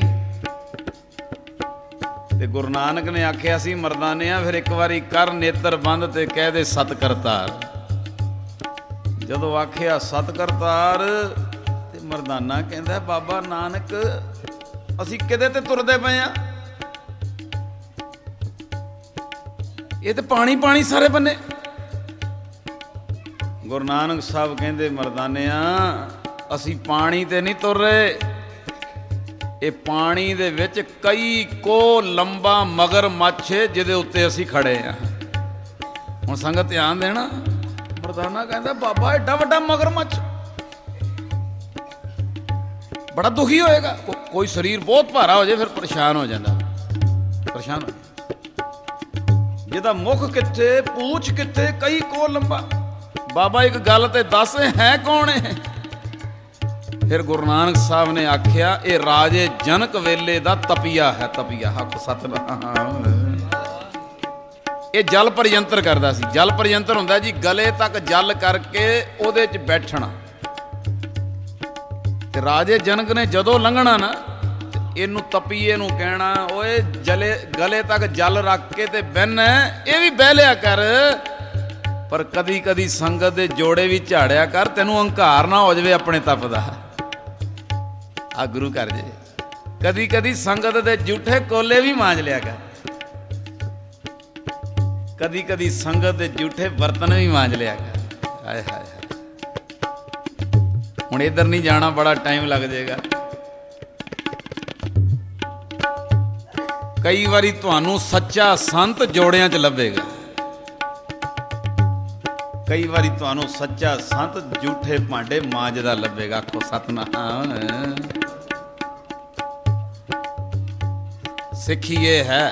ਤੇ ਗੁਰੂ ਨਾਨਕ ਨੇ ਆਖਿਆ ਸੀ ਮਰਦਾਨਿਆਂ ਫਿਰ ਇੱਕ ਵਾਰੀ ਕਰ ਨੇਤਰ ਬੰਦ ਤੇ ਕਹਿ ਦੇ ਸਤ ਕਰਤਾਰ। ਜਦੋਂ ਆਖਿਆ ਸਤ ਕਰਤਾਰ ਤੇ ਮਰਦਾਨਾ ਕਹਿੰਦਾ ਬਾਬਾ ਨਾਨਕ ਅਸੀਂ ਕਿਹਦੇ ਤੇ ਤੁਰਦੇ ਪਏ ਆ? ਇਹ ਤੇ ਪਾਣੀ ਪਾਣੀ ਸਾਰੇ ਬੰਨੇ। ਗੁਰੂ ਨਾਨਕ ਸਾਹਿਬ ਕਹਿੰਦੇ ਮਰਦਾਨਿਆਂ ਅਸੀਂ ਪਾਣੀ ਤੇ ਨਹੀਂ ਤੁਰ ਰਹੇ, ਇਹ ਪਾਣੀ ਦੇ ਵਿੱਚ ਕਈ ਕੋ ਲੰਬਾ ਮਗਰ ਮੱਛ ਜਿਹਦੇ ਉੱਤੇ ਅਸੀਂ ਖੜੇ ਆ। ਹੁਣ ਸੰਗਤ ਧਿਆਨ ਦੇਣਾ। ਮਰਦਾਨਾ ਕਹਿੰਦਾ ਬਾਬਾ ਐਡਾ ਵੱਡਾ ਮਗਰ ਮੱਛ, ਬੜਾ ਦੁਖੀ ਹੋਏਗਾ। ਕੋਈ ਸਰੀਰ ਬਹੁਤ ਭਾਰਾ ਹੋ ਜਾਏ ਫਿਰ ਪਰੇਸ਼ਾਨ ਹੋ ਜਾਂਦਾ, ਪਰੇਸ਼ਾਨ ਹੋ। ਜਿਹਦਾ ਮੁਖ ਕਿੱਥੇ, ਪੂਛ ਕਿੱਥੇ, ਕਈ ਕੋ ਲੰਬਾ। ਬਾਬਾ ਇੱਕ ਗੱਲ ਤੇ ਦੱਸ ਹੈ ਕੌਣ ਹੈ? ਫਿਰ ਗੁਰੂ ਨਾਨਕ ਸਾਹਿਬ ਨੇ ਆਖਿਆ ਇਹ ਰਾਜੇ ਜਨਕ ਵੇਲੇ ਦਾ ਤਪੀਆ ਹੈ। ਤਪੀਆ ਹੱਕ ਸਤਨਾਮ। ਇਹ ਜਲ ਪਰਯੰਤਰ ਕਰਦਾ ਸੀ। ਜਲ ਪਰਯੰਤਰ ਹੁੰਦਾ ਜੀ ਗਲੇ ਤੱਕ ਜਲ ਕਰਕੇ ਉਹਦੇ 'ਚ ਬੈਠਣਾ। ਤੇ ਰਾਜੇ ਜਨਕ ਨੇ ਜਦੋਂ ਲੰਘਣਾ ਨਾ ਇਹਨੂੰ ਤਪੀਏ ਨੂੰ ਕਹਿਣਾ ਓਏ ਗਲੇ ਤੱਕ ਜਲ ਰੱਖ ਕੇ ਤੇ ਬਹਿਨਾ। ਇਹ ਵੀ ਬਹਿ ਲਿਆ ਕਰ ਪਰ ਕਦੀ ਕਦੀ ਸੰਗਤ ਦੇ ਜੋੜੇ ਵੀ ਝਾੜਿਆ ਕਰ, ਤੈਨੂੰ ਹੰਕਾਰ ਨਾ ਹੋ ਜਾਵੇ ਆਪਣੇ ਤਪ ਦਾ। ਆ ਗੁਰੂ ਘਰ ਜੇ ਕਦੀ ਕਦੀ ਸੰਗਤ ਦੇ ਜੂਠੇ ਕੋਲੇ ਵੀ ਮਾਂਜ ਲਿਆ ਕਰ, ਕਦੀ ਕਦੀ ਸੰਗਤ ਦੇ ਜੂਠੇ ਬਰਤਨ ਵੀ ਮਾਂਜ ਲਿਆ ਕਰ। ਹਾਏ ਹਾਏ ਹੁਣ ਇੱਧਰ ਨਹੀਂ ਜਾਣਾ, ਬੜਾ ਟਾਈਮ ਲੱਗ ਜਾਏਗਾ। ਕਈ ਵਾਰੀ ਤੁਹਾਨੂੰ ਸੱਚਾ ਸੰਤ ਜੋੜਿਆਂ 'ਚ ਲੱਭੇਗਾ, ਕਈ ਵਾਰੀ ਤੁਹਾਨੂੰ ਸੱਚਾ ਸੰਤ ਜੂਠੇ ਭਾਂਡੇ ਮਾਂਜਦਾ ਲੱਭੇਗਾ। ਆਖੋ ਸਤਨਾਮ। ਸਿੱਖੀ ਇਹ ਹੈ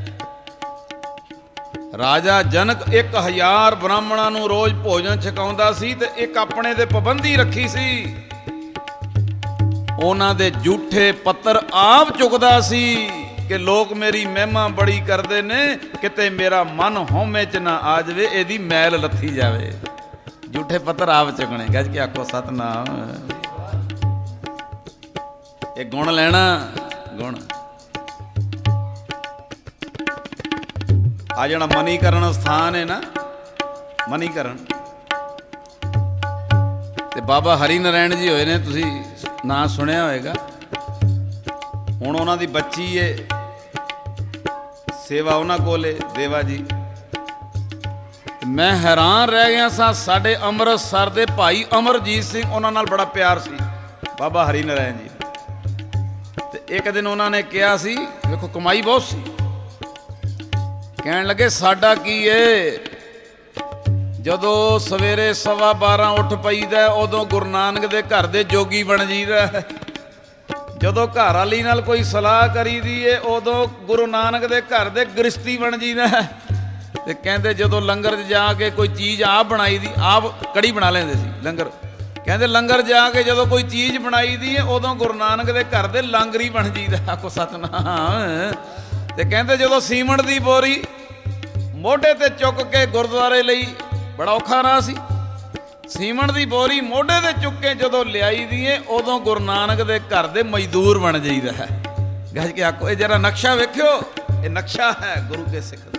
ਰਾਜਾ ਜਨਕ 1000 ਬ੍ਰਾਹਮਣਾਂ ਨੂੰ ਰੋਜ਼ ਭੋਜਨ ਛਕਾਉਂਦਾ ਸੀ ਤੇ ਇੱਕ ਆਪਣੇ ਦੇ ਪਾਬੰਦੀ ਰੱਖੀ ਸੀ। ਉਹਨਾਂ ਦੇ ਜੂਠੇ ਪੱਤਰ ਆਪ ਚੁੱਕਦਾ ਸੀ ਕਿ ਲੋਕ ਮੇਰੀ ਮਹਿਮਾ ਬੜੀ ਕਰਦੇ ਨੇ, ਕਿਤੇ ਮੇਰਾ ਮਨ ਹਉਮੈ 'ਚ ਨਾ ਆ ਜਾਵੇ, ਇਹਦੀ ਮੈਲ ਲੱਥੀ ਜਾਵੇ। ਜੂਠੇ ਪੱਤਰ ਆਪ ਚੁੱਕਣੇ। ਗੱਜ ਕੇ ਆਖੋ ਸਤਨਾਮ। ਇਹ ਗੁਣ ਲੈਣਾ, ਗੁਣ। ਆ ਜਿਹੜਾ ਮਨੀਕਰਨ ਸਥਾਨ ਹੈ ਨਾ, ਮਨੀਕਰਨ ਤੇ ਬਾਬਾ ਹਰੀ ਨਾਰਾਇਣ ਜੀ ਹੋਏ ਨੇ, ਤੁਸੀਂ ਨਾਂ ਸੁਣਿਆ ਹੋਏਗਾ। ਹੁਣ ਉਹਨਾਂ ਦੀ ਬੱਚੀ ਏ, ਸੇਵਾ ਉਹਨਾਂ ਕੋਲੇ ਦੇਵਾ ਜੀ। ਮੈਂ ਹੈਰਾਨ ਰਹਿ ਗਿਆ ਸਾਂ। ਸਾਡੇ ਅੰਮ੍ਰਿਤਸਰ ਦੇ ਭਾਈ ਅਮਰਜੀਤ ਸਿੰਘ, ਉਹਨਾਂ ਨਾਲ ਬੜਾ ਪਿਆਰ ਸੀ ਬਾਬਾ ਹਰੀ ਨਾਰਾਇਣ ਜੀ। ਤੇ ਇੱਕ ਦਿਨ ਉਹਨਾਂ ਨੇ ਕਿਹਾ ਸੀ, ਵੇਖੋ ਕਮਾਈ ਬਹੁਤ ਸੀ, ਕਹਿਣ ਲੱਗੇ ਸਾਡਾ ਕੀ ਏ, ਜਦੋਂ ਸਵੇਰੇ 12:15 ਉੱਠ ਪਈਦਾ ਉਦੋਂ ਗੁਰੂ ਨਾਨਕ ਦੇ ਘਰ ਦੇ ਜੋਗੀ ਬਣ ਜੀਦਾ। ਜਦੋਂ ਘਰ ਵਾਲੀ ਨਾਲ ਕੋਈ ਸਲਾਹ ਕਰੀਦੀ ਏ ਉਦੋਂ ਗੁਰੂ ਨਾਨਕ ਦੇ ਘਰ ਦੇ ਗ੍ਰਸਤੀ ਬਣ ਜੀਦਾ। ਤੇ ਕਹਿੰਦੇ ਜਦੋਂ ਲੰਗਰ 'ਚ ਜਾ ਕੇ ਕੋਈ ਚੀਜ਼ ਆਪ ਬਣਾਈ ਦੀ, ਆਪ ਕੜੀ ਬਣਾ ਲੈਂਦੇ ਸੀ ਲੰਗਰ। ਕਹਿੰਦੇ ਲੰਗਰ ਜਾ ਕੇ ਜਦੋਂ ਕੋਈ ਚੀਜ਼ ਬਣਾਈ ਦੀ ਏ ਉਦੋਂ ਗੁਰੂ ਨਾਨਕ ਦੇ ਘਰ ਦੇ ਲਾਂਗਰੀ ਬਣ ਜੀਦਾ। ਆਖੋ ਸਤਨਾਮ। ਤੇ ਕਹਿੰਦੇ ਜਦੋਂ ਸੀਮਿੰਟ ਦੀ ਬੋਰੀ ਮੋਢੇ ਤੇ ਚੁੱਕ ਕੇ ਗੁਰਦੁਆਰੇ ਲਈ, ਬੜਾ ਔਖਾ ਰਾਹ ਸੀ, ਸੀਮਿੰਟ ਦੀ ਬੋਰੀ ਮੋਢੇ ਤੇ ਚੁੱਕ ਕੇ ਜਦੋਂ ਲਿਆਈ ਦੀ ਏ ਉਦੋਂ ਗੁਰੂ ਨਾਨਕ ਦੇ ਘਰ ਦੇ ਮਜ਼ਦੂਰ ਬਣ ਜਾਈਦਾ ਹੈ। ਗੱਜ ਕੇ ਆਖੋ ਇਹ ਜਰਾ ਨਕਸ਼ਾ ਵੇਖਿਓ, ਇਹ ਨਕਸ਼ਾ ਹੈ ਗੁਰੂ ਕੇ ਸਿੱਖ ਦਾ।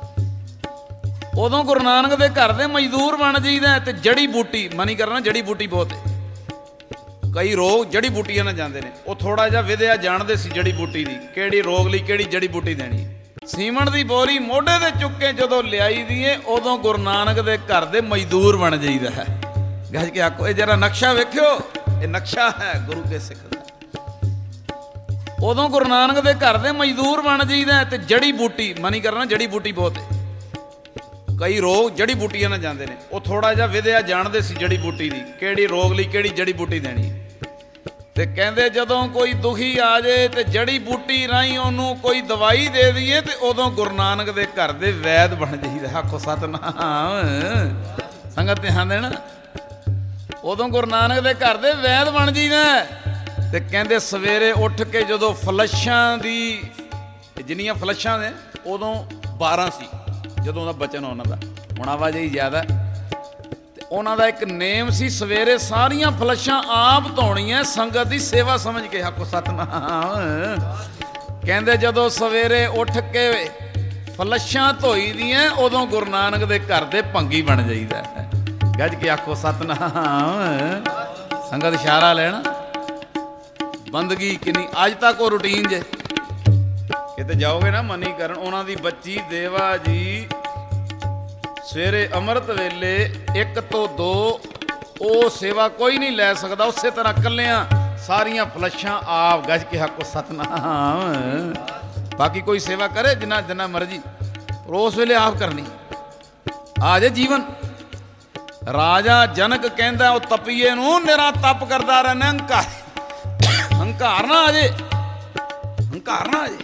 ਉਦੋਂ ਗੁਰੂ ਨਾਨਕ ਦੇ ਘਰ ਦੇ ਮਜ਼ਦੂਰ ਬਣ ਜਾਈਦਾ। ਤੇ ਜੜੀ ਬੂਟੀ ਮਨੀ ਕਰਨਾ, ਜੜੀ ਬੂਟੀ ਬਹੁਤ ਹੈ। ਕਈ ਰੋਗ ਜੜੀ ਬੂਟੀਆਂ ਨਾਲ ਜਾਂਦੇ ਨੇ। ਉਹ ਥੋੜਾ ਜਿਹਾ ਵਿਦਿਆ ਜਾਣਦੇ ਸੀ ਜੜੀ ਬੂਟੀ ਦੀ, ਕਿਹੜੀ ਰੋਗ ਲਈ ਕਿਹੜੀ ਜੜੀ ਬੂਟੀ ਦੇਣੀ। ਸੀਮਿੰਟ ਦੀ ਬੋਰੀ ਮੋਢੇ ਤੇ ਚੁੱਕ ਕੇ ਜਦੋਂ ਲਿਆਈ ਦੀ ਏ ਉਦੋਂ ਗੁਰੂ ਨਾਨਕ ਦੇ ਘਰ ਦੇ ਮਜ਼ਦੂਰ ਬਣ ਜਾਈਦਾ ਹੈ। ਗੱਜ ਕੇ ਆਖੋ ਇਹ ਜਰਾ ਨਕਸ਼ਾ ਵੇਖਿਓ, ਇਹ ਨਕਸ਼ਾ ਹੈ ਗੁਰੂ ਕੇ ਸਿੱਖ ਦਾ। ਉਦੋਂ ਗੁਰੂ ਨਾਨਕ ਦੇ ਘਰ ਦੇ ਮਜ਼ਦੂਰ ਬਣ ਜਾਈਦਾ। ਤੇ ਜੜੀ ਬੂਟੀ ਮਨੀ ਕਰਨਾ, ਜੜੀ ਬੂਟੀ ਬਹੁਤ ਹੈ। ਕਈ ਰੋਗ ਜੜੀ ਬੂਟੀਆਂ ਨਾਲ ਜਾਂਦੇ ਨੇ। ਉਹ ਥੋੜਾ ਜਿਹਾ ਵਿਦਿਆ ਜਾਣਦੇ ਸੀ ਜੜੀ ਬੂਟੀ ਦੀ, ਕਿਹੜੀ ਰੋਗ ਲਈ ਕਿਹੜੀ ਜੜੀ ਬੂਟੀ ਦੇਣੀ। ਤੇ ਕਹਿੰਦੇ ਜਦੋਂ ਕੋਈ ਦੁਖੀ ਆ ਜਾਏ ਤੇ ਜੜੀ ਬੂਟੀ ਰਾਹੀਂ ਉਹਨੂੰ ਕੋਈ ਦਵਾਈ ਦੇ ਦਈਏ ਤੇ ਉਦੋਂ ਗੁਰੂ ਨਾਨਕ ਦੇ ਘਰ ਦੇ ਵੈਦ ਬਣ ਜਾਈਦਾ। ਆਖੋ ਸਤਨਾਮ। ਸੰਗਤ ਧਿਆਨ ਦੇਣਾ। ਉਦੋਂ ਗੁਰੂ ਨਾਨਕ ਦੇ ਘਰ ਦੇ ਵੈਦ ਬਣ ਜੀਦਾ। ਤੇ ਕਹਿੰਦੇ ਸਵੇਰੇ ਉੱਠ ਕੇ ਜਦੋਂ ਫਲਸ਼ਾਂ ਦੀ ਜਿੰਨੀਆਂ ਫਲਸ਼ਾਂ ਨੇ ਉਦੋਂ 12 ਸੀ ਜਦੋਂ ਦਾ ਬਚਨ ਉਹਨਾਂ ਦਾ, ਹੁਣ ਆਵਾਜਾਈ ਜ਼ਿਆਦਾ। ਤੇ ਉਹਨਾਂ ਦਾ ਇੱਕ ਨੇਮ ਸੀ, ਸਵੇਰੇ ਸਾਰੀਆਂ ਫਲਸ਼ਾਂ ਆਪ ਧੋਣੀਆਂ ਸੰਗਤ ਦੀ ਸੇਵਾ ਸਮਝ ਕੇ। ਆਖੋ ਸਤਿਨਾਮ। ਕਹਿੰਦੇ ਜਦੋਂ ਸਵੇਰੇ ਉੱਠ ਕੇ ਫਲਸ਼ਾਂ ਧੋਈ ਦੀਆਂ ਉਦੋਂ ਗੁਰੂ ਨਾਨਕ ਦੇ ਘਰ ਦੇ ਭੰਗੀ ਬਣ ਜਾਈਦਾ। ਗੱਜ ਕੇ ਆਖੋ ਸਤਿਨਾਮ। ਸੰਗਤ ਇਸ਼ਾਰਾ ਲੈਣਾ। ਬੰਦਗੀ ਕਿੰਨੀ ਅੱਜ ਤੱਕ ਉਹ ਰੂਟੀਨ ਜੇ ਕਿਤੇ ਜਾਓਗੇ ਨਾ ਮਨੀ ਕਰਨ, ਉਹਨਾਂ ਦੀ ਬੱਚੀ ਦੇਵਾ ਜੀ ਸਵੇਰੇ ਅੰਮ੍ਰਿਤ ਵੇਲੇ 1 ਤੋਂ 2 ਉਹ ਸੇਵਾ ਕੋਈ ਨਹੀਂ ਲੈ ਸਕਦਾ, ਉਸੇ ਤਰ੍ਹਾਂ ਇਕੱਲਿਆਂ ਸਾਰੀਆਂ ਫਲਸ਼ਾਂ ਆਪ। ਗੱਜ ਕੇ ਆਖੋ ਸਤਿਨਾਮ। ਬਾਕੀ ਕੋਈ ਸੇਵਾ ਕਰੇ ਜਿੰਨਾ ਮਰਜੀ, ਪਰ ਉਸ ਵੇਲੇ ਆਪ ਕਰਨੀ। ਆ ਜੇ ਜੀਵਨ। ਰਾਜਾ ਜਨਕ ਕਹਿੰਦਾ ਉਹ ਤਪੀਏ ਨੂੰ ਨਿਰਾ ਤਪ ਕਰਦਾ ਰਹਿਣਾ, ਹੰਕਾਰ ਨਾ ਆ ਜੇ, ਹੰਕਾਰ ਨਾ ਆ ਜੇ।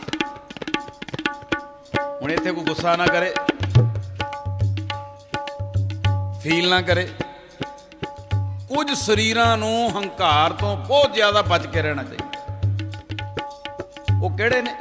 ਹੁਣ ਇੱਥੇ ਕੋਈ ਗੁੱਸਾ ਨਾ ਕਰੇ, ਫੀਲ ਨਾ ਕਰੇ। ਕੁਝ ਸਰੀਰਾਂ ਨੂੰ ਹੰਕਾਰ ਤੋਂ ਬਹੁਤ ਜ਼ਿਆਦਾ ਬਚ ਕੇ ਰਹਿਣਾ ਚਾਹੀਦਾ। ਉਹ ਕਿਹੜੇ ਨੇ?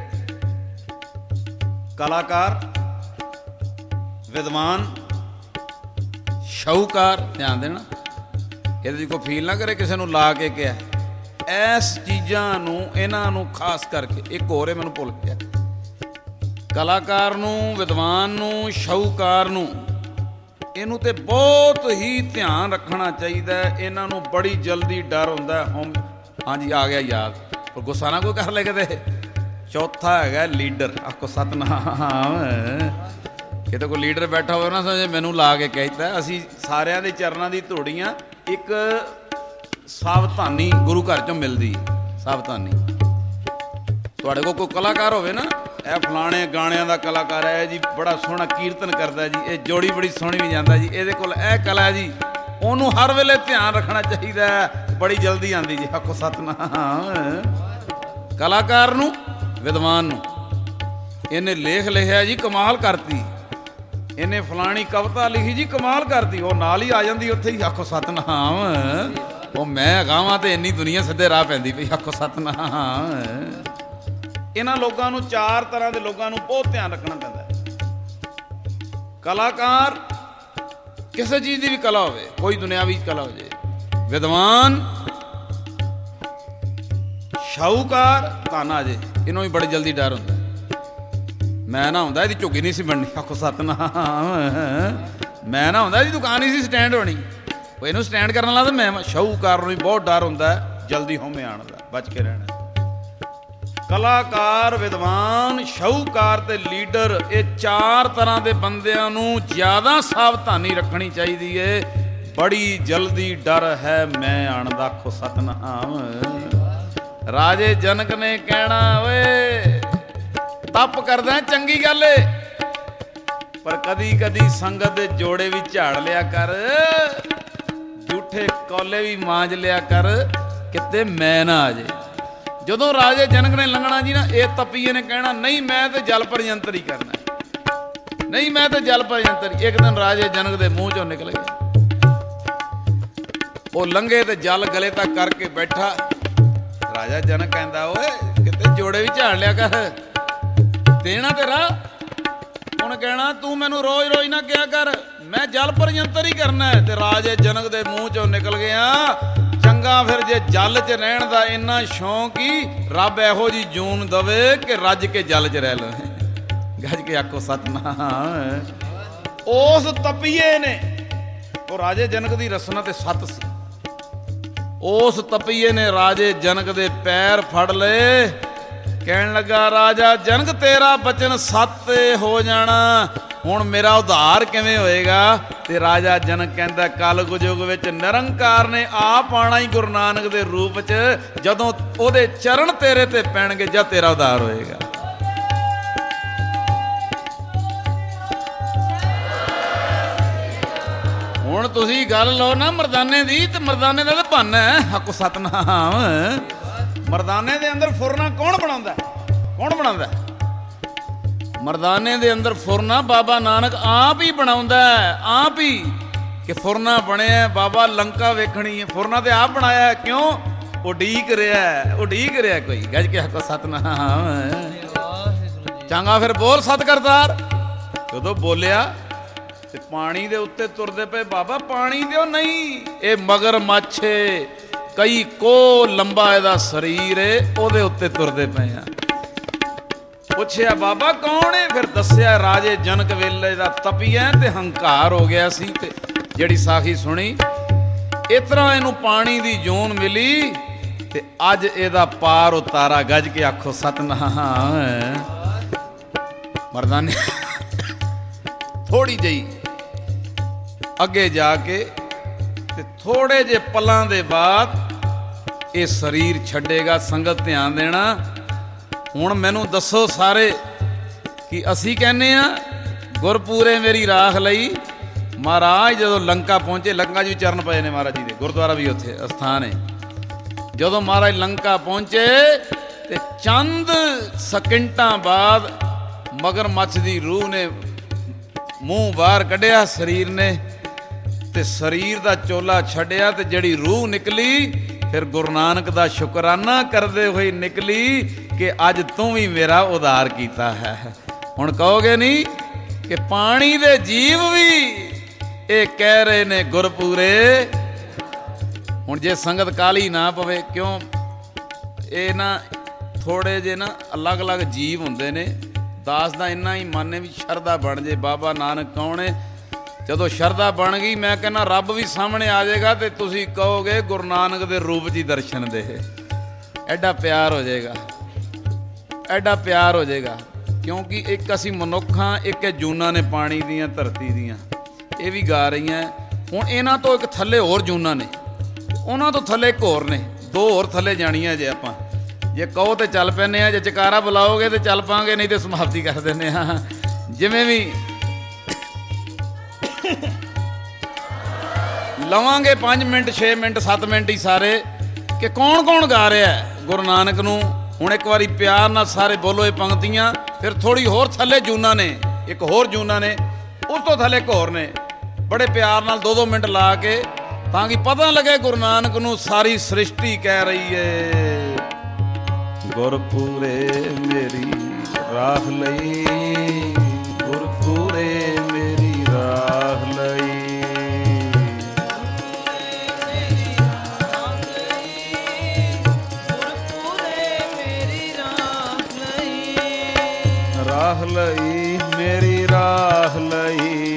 ਕਲਾਕਾਰ, ਵਿਦਵਾਨ, ਸ਼ਾਹੂਕਾਰ। ਧਿਆਨ ਦੇਣਾ, ਇਹਦੇ ਦੀ ਕੋਈ ਫੀਲ ਨਾ ਕਰੇ ਕਿਸੇ ਨੂੰ ਲਾ ਕੇ ਕਿਹਾ। ਇਸ ਚੀਜ਼ਾਂ ਨੂੰ, ਇਹਨਾਂ ਨੂੰ ਖਾਸ ਕਰਕੇ। ਇੱਕ ਹੋਰ ਹੈ ਮੈਨੂੰ ਭੁੱਲ ਗਿਆ। ਕਲਾਕਾਰ ਨੂੰ, ਵਿਦਵਾਨ ਨੂੰ, ਸ਼ਾਹੂਕਾਰ ਨੂੰ, ਇਹਨੂੰ ਤੇ ਬਹੁਤ ਹੀ ਧਿਆਨ ਰੱਖਣਾ ਚਾਹੀਦਾ। ਇਹਨਾਂ ਨੂੰ ਬੜੀ ਜਲਦੀ ਡਰ ਹੁੰਦਾ। ਹਾਂਜੀ ਆ ਗਿਆ ਯਾਦ, ਪਰ ਗੁੱਸਾ ਨਾ ਕੋਈ ਕਰ ਲੈ ਕਿਤੇ। ਚੌਥਾ ਹੈਗਾ ਲੀਡਰ। ਆਖੋ ਸਤਿਨਾਮ। ਕਿਤੇ ਕੋਈ ਲੀਡਰ ਬੈਠਾ ਹੋਵੇ ਨਾ ਸਮਝੇ ਮੈਨੂੰ ਲਾ ਕੇ ਕਹਿਤਾ। ਅਸੀਂ ਸਾਰਿਆਂ ਦੇ ਚਰਨਾਂ ਦੀ ਧੂੜੀਆਂ ਇੱਕ ਸਾਵਧਾਨੀ ਗੁਰੂ ਘਰ ਚੋਂ ਮਿਲਦੀ। ਸਾਵਧਾਨੀ। ਤੁਹਾਡੇ ਕੋਲ ਕੋਈ ਕਲਾਕਾਰ ਹੋਵੇ ਨਾ, ਇਹ ਫਲਾਣੇ ਗਾਣਿਆਂ ਦਾ ਕਲਾਕਾਰ ਹੈ ਜੀ, ਬੜਾ ਸੋਹਣਾ ਕੀਰਤਨ ਕਰਦਾ ਜੀ, ਇਹ ਜੋੜੀ ਬੜੀ ਸੋਹਣੀ ਵੀ ਜਾਂਦਾ ਜੀ, ਇਹਦੇ ਕੋਲ ਇਹ ਕਲਾ ਜੀ, ਉਹਨੂੰ ਹਰ ਵੇਲੇ ਧਿਆਨ ਰੱਖਣਾ ਚਾਹੀਦਾ। ਬੜੀ ਜਲਦੀ ਆਉਂਦੀ ਜੀ। ਆਖੋ ਸਤਿਨਾਮ। ਕਲਾਕਾਰ ਨੂੰ, ਵਿਦਵਾਨ ਨੂੰ। ਇਹਨੇ ਲੇਖ ਲਿਖਿਆ ਜੀ, ਕਮਾਲ ਕਰਤੀ। ਇਹਨੇ ਫਲਾਣੀ ਕਵਿਤਾ ਲਿਖੀ ਜੀ, ਕਮਾਲ ਕਰਤੀ। ਉਹ ਨਾਲ ਹੀ ਆ ਜਾਂਦੀ ਉੱਥੇ ਹੀ। ਆਖੋ ਸਤਿਨਾਮ। ਉਹ ਮੈਂ ਗਾਵਾਂ ਤੇ ਇੰਨੀ ਦੁਨੀਆ ਸਿੱਧੇ ਰਾਹ ਪੈਂਦੀ ਪਈ। ਆਖੋ ਸਤਿਨਾਮ। ਇਹਨਾਂ ਲੋਕਾਂ ਨੂੰ, 4 ਤਰ੍ਹਾਂ ਦੇ ਲੋਕਾਂ ਨੂੰ ਬਹੁਤ ਧਿਆਨ ਰੱਖਣਾ ਪੈਂਦਾ। ਕਲਾਕਾਰ, ਕਿਸੇ ਚੀਜ਼ ਦੀ ਵੀ ਕਲਾ ਹੋਵੇ, ਕੋਈ ਦੁਨਿਆਵੀ ਕਲਾ ਹੋ ਜੇ। ਵਿਦਵਾਨ, ਸ਼ਾਹੂਕਾਰ, ਤਾਨਾ ਜੇ, ਇਹਨੂੰ ਵੀ ਬੜੀ ਜਲਦੀ ਡਰ ਹੁੰਦਾ। ਮੈਂ ਨਾ ਹੁੰਦਾ ਇਹਦੀ ਝੁੱਗੀ ਨਹੀਂ ਸੀ ਬਣਨੀ। ਆਖੋ ਸਤਿਨਾਮ। ਮੈਂ ਨਾ ਹੁੰਦਾ ਇਹਦੀ ਦੁਕਾਨ ਨਹੀਂ ਸੀ ਸਟੈਂਡ ਹੋਣੀ। ਉਹ ਇਹਨੂੰ ਸਟੈਂਡ ਕਰਨ ਵਾਲਾ ਤਾਂ ਮੈਂ। ਸ਼ਾਹੂਕਾਰ ਨੂੰ ਵੀ ਬਹੁਤ ਡਰ ਹੁੰਦਾ, ਜਲਦੀ ਹਉਮੈ ਆਉਣ ਦਾ, ਬਚ ਕੇ ਰਹਿਣਾ। ਕਲਾਕਾਰ, ਵਿਦਵਾਨ, ਸ਼ਾਹੂਕਾਰ ਤੇ ਲੀਡਰ, ਇਹ 4 ਤਰ੍ਹਾਂ ਦੇ ਬੰਦਿਆਂ ਨੂੰ ਜ਼ਿਆਦਾ ਸਾਵਧਾਨੀ ਰੱਖਣੀ ਚਾਹੀਦੀ ਏ। ਬੜੀ ਜਲਦੀ ਡਰ ਹੈ ਮੈਂ ਆਣ ਦਾ। ਆਖੋ ਸਤਿਨਾਮ। ਰਾਜੇ ਜਨਕ ਨੇ ਕਹਿਣਾ ਓਏ ਤਪ ਕਰਦਾ ਚੰਗੀ ਗੱਲ ਏ, ਪਰ ਕਦੀ ਕਦੀ ਸੰਗਤ ਦੇ ਜੋੜੇ ਵੀ ਝਾੜ ਲਿਆ ਕਰ, ਝੂਠੇ ਕੌਲੇ ਵੀ ਮਾਂਜ ਲਿਆ ਕਰ, ਕਿਤੇ ਮੈਂ ਨਾ ਆ ਜੇ। ਜਦੋਂ ਰਾਜੇ ਜਨਕ ਨੇ ਲੰਘਣਾ ਜੀ ਨਾ, ਇਹ ਤਪੀਏ ਨੇ ਕਹਿਣਾ ਨਹੀਂ ਮੈਂ ਤੇ ਜਲ ਪਰਯੰਤਰ ਹੀ ਕਰਨਾ, ਨਹੀਂ ਮੈਂ ਤੇ ਜਲ ਪਰਯੰਤਰ। ਇੱਕ ਦਿਨ ਰਾਜੇ ਜਨਕ ਦੇ ਮੂੰਹ ਚੋਂ ਨਿਕਲ ਗਿਆ। ਉਹ ਲੰਘੇ ਤੇ ਜਲ ਗਲੇ ਤੱਕ ਕਰਕੇ ਬੈਠਾ। ਰਾਜਾ ਜਨਕ ਕਹਿੰਦਾ ਓਏ ਕਿਤੇ ਜੋੜੇ ਵੀ ਝਾੜ ਲਿਆ ਕਰ, ਦੇਣਾ ਤੇਰਾ। ਹੁਣ ਕਹਿਣਾ ਤੂੰ ਮੈਨੂੰ ਰੋਜ਼ ਰੋਜ਼ ਨਾ ਕਿਹਾ ਕਰ, ਮੈਂ ਜਲ ਪਰਯੰਤਰ ਹੀ ਕਰਨਾ। ਤੇ ਰਾਜੇ ਜਨਕ ਦੇ ਮੂੰਹ ਚੋਂ ਨਿਕਲ ਗਿਆ ਚੰਗਾ ਫਿਰ ਜੇ ਜਲ 'ਚ ਰਹਿਣ ਦਾ ਇੰਨਾ ਸ਼ੌਂਕ ਹੀ, ਰੱਬ ਇਹੋ ਜਿਹੀ ਜੂਨ ਦਵੇ ਕਿ ਰੱਜ ਕੇ ਜਲ 'ਚ ਰਹਿ ਲਵੇ। ਗੱਜ ਕੇ ਆਖੋ ਸਤਿਨਾਮ। ਉਸ ਤਪੀਏ ਨੇ, ਉਹ ਰਾਜੇ ਜਨਕ ਦੀ ਰਸਨਾ ਤੇ ਸੱਤ ਸੀ। ਉਸ ਤਪੀਏ ਨੇ ਰਾਜੇ ਜਨਕ ਦੇ ਪੈਰ ਫੜ ਲਏ, ਕਹਿਣ ਲੱਗਾ ਰਾਜਾ ਜਨਕ ਤੇਰਾ ਬਚਨ ਸੱਤ ਹੋ ਜਾਣਾ, ਹੁਣ ਮੇਰਾ ਉਧਾਰ ਕਿਵੇਂ ਹੋਏਗਾ? ਤੇ ਰਾਜਾ ਜਨਕ ਕਹਿੰਦਾ ਕਲਯੁਗ ਯੁੱਗ ਵਿੱਚ ਨਿਰੰਕਾਰ ਨੇ ਆਪ ਆਉਣਾ ਹੀ ਗੁਰੂ ਨਾਨਕ ਦੇ ਰੂਪ 'ਚ, ਜਦੋਂ ਉਹਦੇ ਚਰਨ ਤੇਰੇ ਤੇ ਪੈਣਗੇ ਜਦ ਤੇਰਾ ਉਧਾਰ ਹੋਏਗਾ। ਹੁਣ ਤੁਸੀਂ ਗੱਲ ਲਓ ਨਾ ਮਰਦਾਨੇ ਦੀ, ਤੇ ਮਰਦਾਨੇ ਦਾ ਤਾਂ ਬਹਾਨਾ ਹੈ। ਹੱਕ ਸਤਨਾਮ। ਮਰਦਾਨੇ ਦੇ ਅੰਦਰ ਫੁਰਨਾ ਕੌਣ ਬਣਾਉਂਦਾ? ਕੌਣ ਬਣਾਉਂਦਾ? ਮਰਦਾਨੇ ਦੇ ਅੰਦਰ ਫੁਰਨਾ ਬਾਬਾ ਨਾਨਕ ਆਪ ਹੀ ਬਣਾਉਂਦਾ, ਆਪ ਹੀ। ਕਿ ਫੁਰਨਾ ਬਣਿਆ ਬਾਬਾ ਲੰਕਾ ਵੇਖਣੀ ਹੈ। ਫੁਰਨਾ ਤੇ ਆਪ ਬਣਾਇਆ, ਕਿਉਂ? ਉਡੀਕ ਰਿਹਾ ਕੋਈ। ਗੱਜ ਕੇ ਆਖੋ ਸਤਨਾਮ। ਚੰਗਾ ਫਿਰ ਬੋਲ ਸਤ ਕਰਤਾਰ। ਜਦੋਂ ਬੋਲਿਆ ਤੇ ਪਾਣੀ ਦੇ ਉੱਤੇ ਤੁਰਦੇ ਪਏ। ਬਾਬਾ ਪਾਣੀ ਦਿਓ ਨਹੀਂ, ਇਹ ਮਗਰ ਮੱਛੇ ਕਈ ਕੋ ਲੰਬਾ ਇਹਦਾ ਸਰੀਰ ਏ, ਉਹਦੇ ਉੱਤੇ ਤੁਰਦੇ ਪਏ ਆ। ਪੁੱਛਿਆ ਬਾਬਾ ਕੌਣ ਏ? ਫਿਰ ਦੱਸਿਆ ਰਾਜੇ ਜਨਕ ਵੇਲੇ ਦਾ ਤਪੀਆ ਤੇ ਹੰਕਾਰ ਹੋ ਗਿਆ ਸੀ। ਤੇ ਜਿਹੜੀ ਸਾਖੀ ਸੁਣੀ, ਇਸ ਤਰ੍ਹਾਂ ਇਹਨੂੰ ਪਾਣੀ ਦੀ ਜੂਨ ਮਿਲੀ ਤੇ ਅੱਜ ਇਹਦਾ ਪਾਰ ਉਤਾਰਾ। ਗੱਜ ਕੇ ਆਖੋ ਸਤਨਾਮ। ਮਰਦਾਨੇ ਥੋੜੀ ਜਿਹੀ ਅੱਗੇ ਜਾ ਕੇ ਤੇ ਥੋੜੇ ਜਿਹੇ ਪਲਾਂ ਦੇ ਬਾਅਦ ਇਹ ਸਰੀਰ ਛੱਡੇਗਾ। ਸੰਗਤ ਧਿਆਨ ਦੇਣਾ। ਹੁਣ ਮੈਨੂੰ ਦੱਸੋ ਸਾਰੇ ਕਿ ਅਸੀਂ ਕਹਿੰਦੇ ਆ ਗੁਰਪੂਰੇ ਮੇਰੀ ਰਾਖ ਲਈ। ਮਹਾਰਾਜ ਜਦੋਂ ਲੰਕਾ ਪਹੁੰਚੇ, ਲੰਕਾ 'ਚ ਵੀ ਚਰਨ ਪਏ ਨੇ ਮਹਾਰਾਜ ਜੀ ਦੇ, ਗੁਰਦੁਆਰਾ ਵੀ ਉੱਥੇ ਅਸਥਾਨ ਹੈ। ਜਦੋਂ ਮਹਾਰਾਜ ਲੰਕਾ ਪਹੁੰਚੇ ਤੇ ਚੰਦ ਸਕਿੰਟਾਂ ਬਾਅਦ ਮਗਰਮੱਛ ਦੀ ਰੂਹ ਨੇ ਮੂੰਹ ਬਾਹਰ ਕੱਢਿਆ ਸਰੀਰ ਨੇ, ਤੇ ਸਰੀਰ ਦਾ ਚੋਲਾ ਛੱਡਿਆ ਤੇ ਜਿਹੜੀ ਰੂਹ ਨਿਕਲੀ, ਫਿਰ ਗੁਰੂ ਨਾਨਕ ਦਾ ਸ਼ੁਕਰਾਨਾ ਕਰਦੇ ਹੋਏ ਨਿਕਲੀ ਕਿ ਅੱਜ ਤੂੰ ਵੀ ਮੇਰਾ ਉਧਾਰ ਕੀਤਾ ਹੈ। ਹੁਣ ਕਹੋਗੇ ਨਹੀਂ ਕਿ ਪਾਣੀ ਦੇ ਜੀਵ ਵੀ ਇਹ ਕਹਿ ਰਹੇ ਨੇ ਗੁਰਪੂਰੇ। ਹੁਣ ਜੇ ਸੰਗਤ ਕਾਲੀ ਨਾ ਪਵੇ, ਕਿਉਂ? ਇਹ ਨਾ ਥੋੜੇ ਜਿਹੇ ਨਾ ਅਲੱਗ-ਅਲੱਗ ਜੀਵ ਹੁੰਦੇ ਨੇ। ਦਾਸ ਦਾ ਇੰਨਾ ਹੀ ਮਨ ਹੈ ਵੀ ਸ਼ਰਧਾ ਬਣ ਜੇ ਬਾਬਾ ਨਾਨਕ ਕੌਣ ਹੈ। ਜਦੋਂ ਸ਼ਰਧਾ ਬਣ ਗਈ, ਮੈਂ ਕਹਿੰਦਾ ਰੱਬ ਵੀ ਸਾਹਮਣੇ ਆ ਜਾਏਗਾ ਤੇ ਤੁਸੀਂ ਕਹੋਗੇ ਗੁਰੂ ਨਾਨਕ ਦੇ ਰੂਪ 'ਚ ਹੀ ਦਰਸ਼ਨ ਦੇ। ਐਡਾ ਪਿਆਰ ਹੋ ਜਾਏਗਾ, ਐਡਾ ਪਿਆਰ ਹੋ ਜਾਏਗਾ। ਕਿਉਂਕਿ ਇੱਕ ਅਸੀਂ ਮਨੁੱਖ ਹਾਂ, ਇੱਕ ਜੂਨਾਂ ਨੇ ਪਾਣੀ ਦੀਆਂ, ਧਰਤੀ ਦੀਆਂ, ਇਹ ਵੀ ਗਾ ਰਹੀਆਂ। ਹੁਣ ਇਹਨਾਂ ਤੋਂ ਇੱਕ ਥੱਲੇ ਹੋਰ ਜੂਨਾਂ ਨੇ, ਉਹਨਾਂ ਤੋਂ ਥੱਲੇ ਇੱਕ ਹੋਰ ਨੇ, ਦੋ ਹੋਰ ਥੱਲੇ ਜਾਣੀਆਂ। ਜੇ ਆਪਾਂ ਜੇ ਕਹੋ ਤੇ ਚੱਲ ਪੈਂਦੇ ਆ, ਜੇ ਜਕਾਰਾ ਬੁਲਾਓਗੇ ਤੇ ਚੱਲ ਪਾਂਗੇ, ਨਹੀਂ ਤੇ ਸਮਾਪਤੀ ਕਰ ਦਿੰਦੇ ਹਾਂ। ਜਿਵੇਂ ਵੀ ਲਵਾਂਗੇ 5 ਮਿੰਟ 6 ਮਿੰਟ 7 ਮਿੰਟ ਹੀ ਸਾਰੇ, ਕਿ ਕੌਣ ਕੌਣ ਗਾ ਰਿਹਾ ਗੁਰੂ ਨਾਨਕ ਨੂੰ। ਹੁਣ ਇੱਕ ਵਾਰੀ ਪਿਆਰ ਨਾਲ ਸਾਰੇ ਬੋਲੋ ਇਹ ਪੰਕਤੀਆਂ। ਫਿਰ ਥੋੜੀ ਹੋਰ ਥੱਲੇ ਜੂਨਾਂ ਨੇ, ਇੱਕ ਹੋਰ ਜੂਨਾਂ ਨੇ, ਉਸ ਤੋਂ ਥੱਲੇ ਇੱਕ ਹੋਰ ਨੇ। ਬੜੇ ਪਿਆਰ ਨਾਲ 2-2 ਮਿੰਟ ਲਾ ਕੇ, ਤਾਂ ਕਿ ਪਤਾ ਲੱਗੇ ਗੁਰੂ ਨਾਨਕ ਨੂੰ ਸਾਰੀ ਸ੍ਰਿਸ਼ਟੀ ਕਹਿ ਰਹੀ ਏ ਗੁਰਪੂਰੇ ਮੇਰੀ ਰਾਖ ਲਈ, ਗੁਰਪੂਰੇ ਮੇਰੀ ਰਾਖ ਲਈ। ਰਾਖ ਲਈ ਮੇਰੀ ਰਾਖ ਲਈ,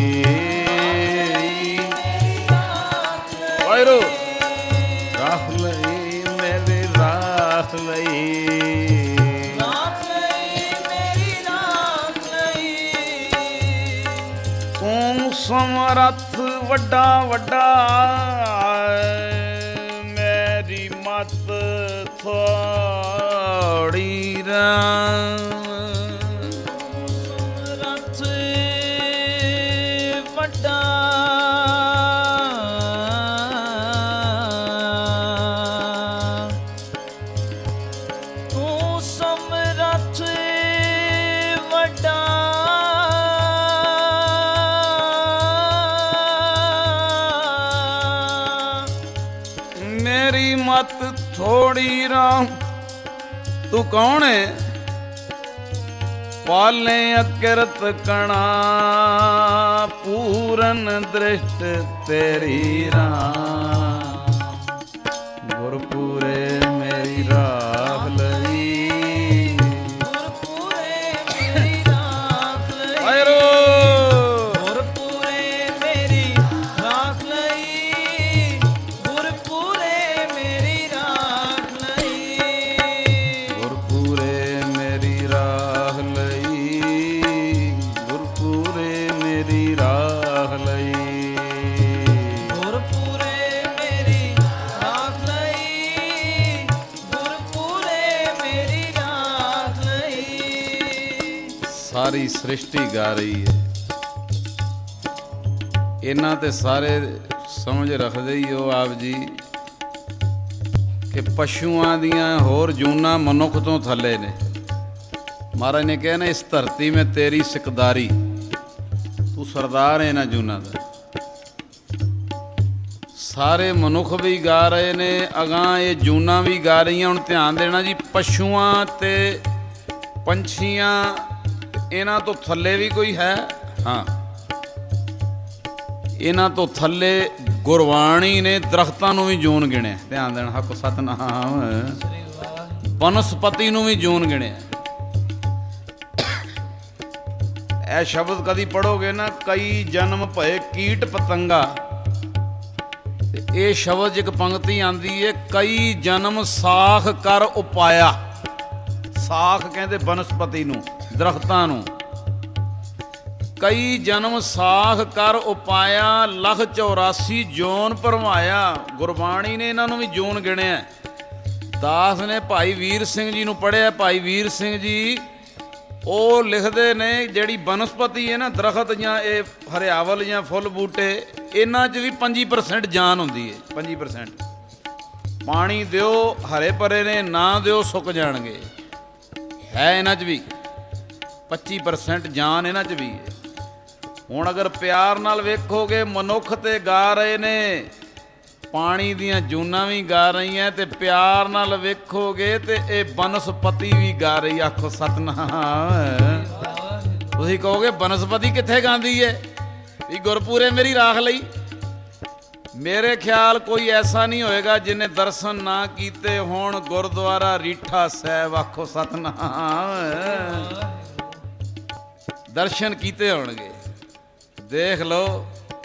ਵਾਹਿਗੁਰੂ ਰਾਖ ਲਈ ਮੇਰੀ ਰਾਖ ਲਈ, ਰਾਖ ਲਈ ਮੇਰੀ ਰਾਖ ਲਈ। ਤੂੰ ਸਮਰੱਥ ਵੱਡਾ ਵੱਡਾ, ਮੇਰੀ ਮਤ ਥੋੜੀ ਰਾਂ। ਮਤ ਥੋੜੀ ਰਾਮ। ਤੂੰ ਕੌਣ ਹੈ? ਪਾਲੇ ਅਕਿਰਤ ਕਣਾ, ਪੂਰਨ ਦ੍ਰਿਸ਼ਟ ਤੇਰੀ ਰਾਮ। ਗੁਰਪੂਰੇ ਮੇਰੀ ਰਾਖ ਲਈ, ਗੁਰਪੂਰੇ ਮੇਰੀ ਰਾਖ ਲਈ, ਗੁਰਪੂਰੇ ਮੇਰੀ ਰਾਖ ਲਈ, ਗੁਰਪੂਰੇ ਮੇਰੀ ਰਾਖ ਲਈ, ਗੁਰਪੂਰੇ ਮੇਰੀ ਰਾਖ ਲਈ, ਗੁਰਪੂਰੇ ਮੇਰੀ ਰਾਖ ਲਈ, ਗੁਰਪੂਰੇ ਮੇਰੀ ਰਾਖ ਲਈ, ਗੁਰਪੂਰੇ ਮੇਰੀ ਰਾਖ ਲਈ। ਸਾਰੀ ਸ੍ਰਿਸ਼ਟੀ ਗਾ ਰਹੀ ਹੈ। ਇਹਨਾਂ ਤੇ ਸਾਰੇ ਸਮਝ ਰੱਖਦੇ ਹੀ ਹੋ ਆਪ ਜੀ ਕਿ ਪਸ਼ੂਆਂ ਦੀਆਂ ਹੋਰ ਜੂਨਾਂ ਮਨੁੱਖ ਤੋਂ ਥੱਲੇ ਨੇ। ਮਹਾਰਾਜ ਨੇ ਕਿਹਾ ਨਾ, ਇਸ ਧਰਤੀ ਮੈਂ ਤੇਰੀ ਸਿਕਦਾਰੀ, ਤੂੰ ਸਰਦਾਰ ਹੈ ਇਹਨਾਂ ਜੂਨਾਂ ਦਾ। ਸਾਰੇ ਮਨੁੱਖ ਵੀ ਗਾ ਰਹੇ ਨੇ, ਅਗਾਂਹ ਇਹ ਜੂਨਾਂ ਵੀ ਗਾ ਰਹੀਆਂ। ਹੁਣ ਧਿਆਨ ਦੇਣਾ ਜੀ, ਪਸ਼ੂਆਂ ਤੇ ਪੰਛੀਆਂ ਇਹਨਾਂ ਤੋਂ ਥੱਲੇ ਵੀ ਕੋਈ ਹੈ? ਹਾਂ, ਇਹਨਾਂ ਤੋਂ ਥੱਲੇ ਗੁਰਬਾਣੀ ਨੇ ਦਰਖਤਾਂ ਨੂੰ ਵੀ ਜੂਨ ਗਿਣਿਆ। ਧਿਆਨ ਦੇਣਾ, ਹੱਕ ਸਤਨਾਮ। ਬਨਸਪਤੀ ਨੂੰ ਵੀ ਜੂਨ ਗਿਣਿਆ। ਇਹ ਸ਼ਬਦ ਕਦੀ ਪੜੋਗੇ ਨਾ, ਕਈ ਜਨਮ ਭਏ ਕੀਟ ਪਤੰਗਾ, ਤੇ ਇਹ ਸ਼ਬਦ ਇੱਕ ਪੰਕਤੀ ਆਂਦੀ ਏ, ਕਈ ਜਨਮ ਸਾਖ ਕਰ ਉਪਾਇਆ। ਸਾਖ ਕਹਿੰਦੇ ਬਨਸਪਤੀ ਨੂੰ, ਦਰਖਤਾਂ ਨੂੰ। ਕਈ ਜਨਮ ਸਾਖ ਕਰ ਉਪਾਇਆ, ਲੱਖ 84 ਜੋਨ ਭਰਮਾਇਆ। ਗੁਰਬਾਣੀ ਨੇ ਇਹਨਾਂ ਨੂੰ ਵੀ ਜੋਨ ਗਿਣਿਆ। ਦਾਸ ਨੇ ਭਾਈ ਵੀਰ ਸਿੰਘ ਜੀ ਨੂੰ ਪੜ੍ਹਿਆ। ਭਾਈ ਵੀਰ ਸਿੰਘ ਜੀ ਉਹ ਲਿਖਦੇ ਨੇ, ਜਿਹੜੀ ਬਨਸਪਤੀ ਹੈ ਨਾ, ਦਰਖਤ ਜਾਂ ਇਹ ਹਰਿਆਵਲ ਜਾਂ ਫੁੱਲ ਬੂਟੇ, ਇਹਨਾਂ 'ਚ ਵੀ 25% ਜਾਨ ਹੁੰਦੀ ਹੈ। 25% ਪਾਣੀ ਦਿਓ, ਹਰੇ ਭਰੇ ਨੇ, ਨਾ ਦਿਓ ਸੁੱਕ ਜਾਣਗੇ। ਹੈ ਇਹਨਾਂ 'ਚ ਵੀ 25% ਜਾਨ ਇਹਨਾਂ 'ਚ ਵੀ ਹੈ। ਹੁਣ ਅਗਰ ਪਿਆਰ ਨਾਲ ਵੇਖੋਗੇ, ਮਨੁੱਖ ਤੇ ਗਾ ਰਹੇ ਨੇ, ਪਾਣੀ ਦੀਆਂ ਜੂਨਾਂ ਵੀ ਗਾ ਰਹੀਆਂ, ਤੇ ਪਿਆਰ ਨਾਲ ਵੇਖੋਗੇ ਤੇ ਇਹ ਬਨਸਪਤੀ ਵੀ ਗਾ ਰਹੀ। ਆਖੋ ਸਤਨਾਮ। ਤੁਸੀਂ ਕਹੋਗੇ ਬਨਸਪਤੀ ਕਿੱਥੇ ਗਾਉਂਦੀ ਹੈ? ਵੀ ਗੁਰਪੂਰੇ ਮੇਰੀ ਰਾਖ ਲਈ। ਮੇਰੇ ਖਿਆਲ ਕੋਈ ਐਸਾ ਨਹੀਂ ਹੋਏਗਾ ਜਿਹਨੇ ਦਰਸ਼ਨ ਨਾ ਕੀਤੇ ਹੋਣ ਗੁਰਦੁਆਰਾ ਰੀਠਾ ਸਾਹਿਬ। ਆਖੋ ਸਤਨਾਮ। ਦਰਸ਼ਨ ਕੀਤੇ ਹੋਣਗੇ। ਦੇਖ ਲਓ,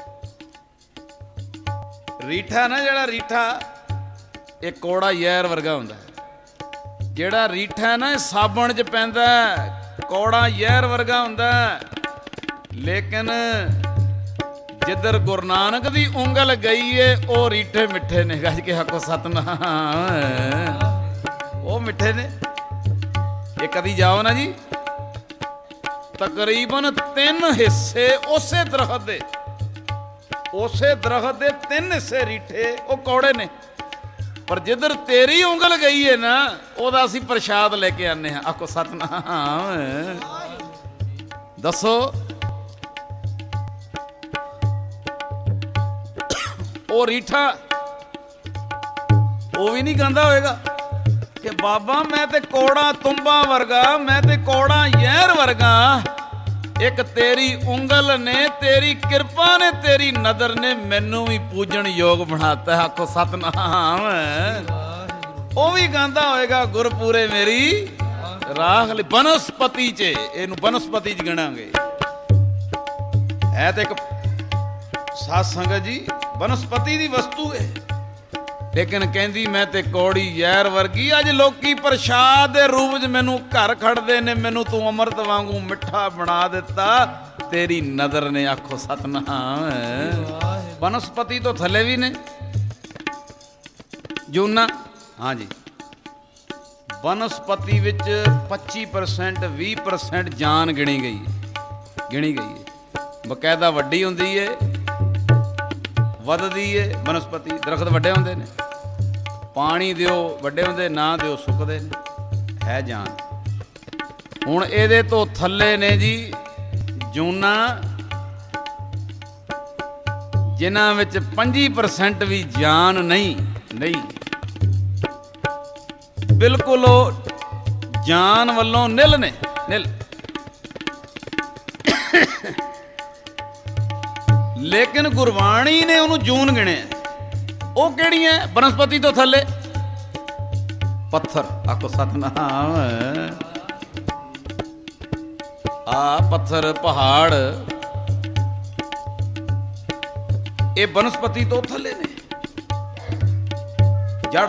ਰੀਠਾ ਨਾ, ਜਿਹੜਾ ਰੀਠਾ ਇਹ ਕੌੜਾ ਜ਼ਹਿਰ ਵਰਗਾ ਹੁੰਦਾ। ਜਿਹੜਾ ਰੀਠਾ ਨਾ, ਇਹ ਸਾਬਣ 'ਚ ਪੈਂਦਾ, ਕੌੜਾ ਜ਼ਹਿਰ ਵਰਗਾ ਹੁੰਦਾ। ਲੇਕਿਨ ਜਿੱਧਰ ਗੁਰੂ ਨਾਨਕ ਦੀ ਉਂਗਲ ਗਈ ਏ, ਉਹ ਰੀਠੇ ਮਿੱਠੇ ਨੇ। ਗੱਜ ਕੇ ਆਖੋ ਸਤਨਾਮ। ਉਹ ਮਿੱਠੇ ਨੇ। ਇਹ ਕਦੀ ਜਾਓ ਨਾ ਜੀ, ਤਕਰੀਬਨ 3 ਹਿੱਸੇ ਉਸੇ ਦਰਖਤ ਦੇ, ਉਸੇ ਦਰਖਤ ਦੇ 3 ਹਿੱਸੇ ਰੀਠੇ, ਉਹ ਕੌੜੇ ਨੇ। ਪਰ ਜਿੱਧਰ ਤੇਰੀ ਉਂਗਲ ਗਈ ਹੈ ਨਾ, ਉਹਦਾ ਅਸੀਂ ਪ੍ਰਸ਼ਾਦ ਲੈ ਕੇ ਆਨੇ ਹਾਂ। ਆਖੋ ਸਤਨਾਮ। ਦੱਸੋ, ਉਹ ਰੀਠਾ ਉਹ ਵੀ ਨਹੀਂ ਗਾਂਦਾ ਹੋਏਗਾ ਕਿ ਬਾਬਾ ਮੈਂ ਤੇ ਕੌੜਾ ਤੁੰਬਾ ਵਰਗਾ, ਮੈਂ ਤੇ ਕੌੜਾ ਜ਼ਹਿਰ ਵਰਗਾ, ਇੱਕ ਤੇਰੀ ਉਂਗਲ ਨੇ, ਤੇਰੀ ਕਿਰਪਾ ਨੇ, ਤੇਰੀ ਨਜ਼ਰ ਨੇ ਮੈਨੂੰ ਵੀ ਪੂਜਣ ਯੋਗ ਬਣਾਤਾ। ਆਖੋ ਸਤਨਾਮ। ਉਹ ਵੀ ਗਾਂਦਾ ਹੋਏਗਾ ਗੁਰਪੂਰੇ ਮੇਰੀ ਰਾਖ ਲਈ। ਬਨਸਪਤੀ 'ਚ, ਇਹਨੂੰ ਬਨਸਪਤੀ 'ਚ ਗਿਣਾਂਗੇ। ਹੈ ਤੇ ਇੱਕ ਸਾਧ ਸੰਗਤ ਜੀ ਬਨਸਪਤੀ ਦੀ ਵਸਤੂ ਹੈ, ਲੇਕਿਨ ਕਹਿੰਦੀ ਮੈਂ ਤੇ ਕੌੜੀ ਜ਼ਹਿਰ ਵਰਗੀ। ਅੱਜ ਲੋਕੀ ਪ੍ਰਸ਼ਾਦ ਦੇ ਰੂਪ 'ਚ ਮੈਨੂੰ ਘਰ ਖੜਦੇ ਨੇ, ਮੈਨੂੰ ਤੂੰ ਅੰਮ੍ਰਿਤ ਵਾਂਗੂ ਮਿੱਠਾ ਬਣਾ ਦਿੱਤਾ, ਤੇਰੀ ਨਜ਼ਰ ਨੇ। ਆਖੋ ਸਤਨਾਮ। ਬਨਸਪਤੀ ਤੋਂ ਥੱਲੇ ਵੀ ਨੇ ਜੂਨਾ। ਹਾਂਜੀ, ਬਨਸਪਤੀ ਵਿੱਚ 25% 20% ਜਾਨ ਗਿਣੀ ਗਈ ਹੈ। ਬਕਾਇਦਾ ਵੱਡੀ ਹੁੰਦੀ ਹੈ, ਵੱਧਦੀ ਏ ਬਨਸਪਤੀ। ਦਰਖਤ ਵੱਡੇ ਹੁੰਦੇ ਨੇ, ਪਾਣੀ ਦਿਓ ਵੱਡੇ ਹੁੰਦੇ, ਨਾ ਦਿਓ ਸੁੱਕਦੇ ਨੇ। ਹੈ ਜਾਨ। ਹੁਣ ਇਹਦੇ ਤੋਂ ਥੱਲੇ ਨੇ ਜੀ ਜੂਨਾਂ, ਜਿਨ੍ਹਾਂ ਵਿੱਚ 25% ਵੀ ਜਾਨ ਨਹੀਂ। ਬਿਲਕੁਲ ਉਹ ਜਾਨ ਵੱਲੋਂ ਨਿਲ ਨੇ, ਨਿਲ। ਲੇਕਿਨ ਗੁਰਬਾਣੀ ਨੇ ਉਹਨੂੰ ਜੂਨ ਗਿਣਿਆ। ਉਹ ਕਿਹੜੀਆਂ? ਬਨਸਪਤੀ ਤੋਂ ਥੱਲੇ ਪੱਥਰ। ਆਖੋ ਸਤਨਾਮ। ਆ ਪੱਥਰ, ਪਹਾੜ, ਇਹ ਬਨਸਪਤੀ ਤੋਂ ਥੱਲੇ ਨੇ। ਜੜ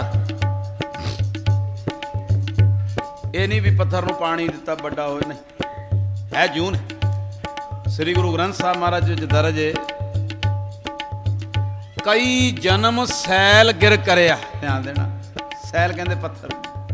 ਇਹ ਨਹੀਂ ਵੀ ਪੱਥਰ ਨੂੰ ਪਾਣੀ ਦਿੱਤਾ ਵੱਡਾ ਹੋਏ, ਨਹੀਂ। ਹੈ ਜੂਨ। ਸ੍ਰੀ ਗੁਰੂ ਗ੍ਰੰਥ ਸਾਹਿਬ ਮਹਾਰਾਜ ਵਿੱਚ ਦਰਜ ਹੈ, ਕਈ ਜਨਮ ਸੈਲ ਗਿਰ ਕਰਿਆ। ਧਿਆਨ ਦੇਣਾ, ਸੈਲ ਕਹਿੰਦੇ ਪੱਥਰ।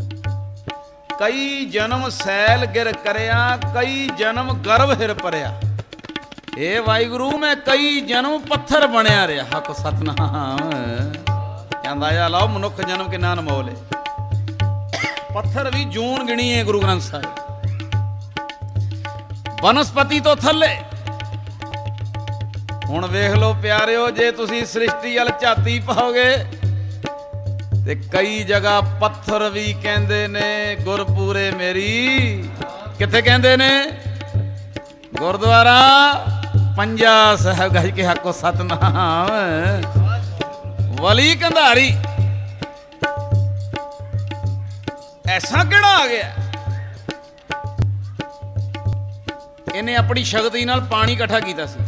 ਕਈ ਜਨਮ ਸੈਲ ਗਿਰ ਕਰਿਆ, ਕਈ ਜਨਮ ਗਰਭ ਹਿਰ ਭਰਿਆ। ਇਹ ਵਾਹਿਗੁਰੂ ਮੈਂ ਕਈ ਜਨਮ ਪੱਥਰ ਬਣਿਆ ਰਿਹਾ। ਆਖੋ ਸਤਨਾਮ। ਅੰਦਾਜ਼ਾ ਲਾਓ ਮਨੁੱਖ ਜਨਮ ਕਿੰਨਾ ਅਨਮੋਲ ਹੈ। ਪੱਥਰ ਵੀ ਜੂਨ ਗਿਣੀ ਹੈ ਗੁਰੂ ਗ੍ਰੰਥ ਸਾਹਿਬ। ਬਨਸਪਤੀ ਤੋਂ ਥੱਲੇ। ਹੁਣ ਵੇਖ ਲਓ ਪਿਆਰਿਓ, ਜੇ ਤੁਸੀਂ ਸ੍ਰਿਸ਼ਟੀ ਵੱਲ ਝਾਤੀ ਪਾਓਗੇ ਤੇ ਕਈ ਜਗ੍ਹਾ ਪੱਥਰ ਵੀ ਕਹਿੰਦੇ ਨੇ ਗੁਰਪੂਰੇ ਮੇਰੀ। ਕਿੱਥੇ ਕਹਿੰਦੇ ਨੇ? ਗੁਰਦੁਆਰਾ ਪੰਜਾ ਸਾਹਿਬ ਗੱਜ ਕੇ ਆਖੋ ਸਤਨਾਮ। ਵਲੀ ਕੰਧਾਰੀ ਐਸਾ ਕਿਹੜਾ ਆ ਗਿਆ? ਇਹਨੇ ਆਪਣੀ ਸ਼ਕਤੀ ਨਾਲ ਪਾਣੀ ਇਕੱਠਾ ਕੀਤਾ ਸੀ,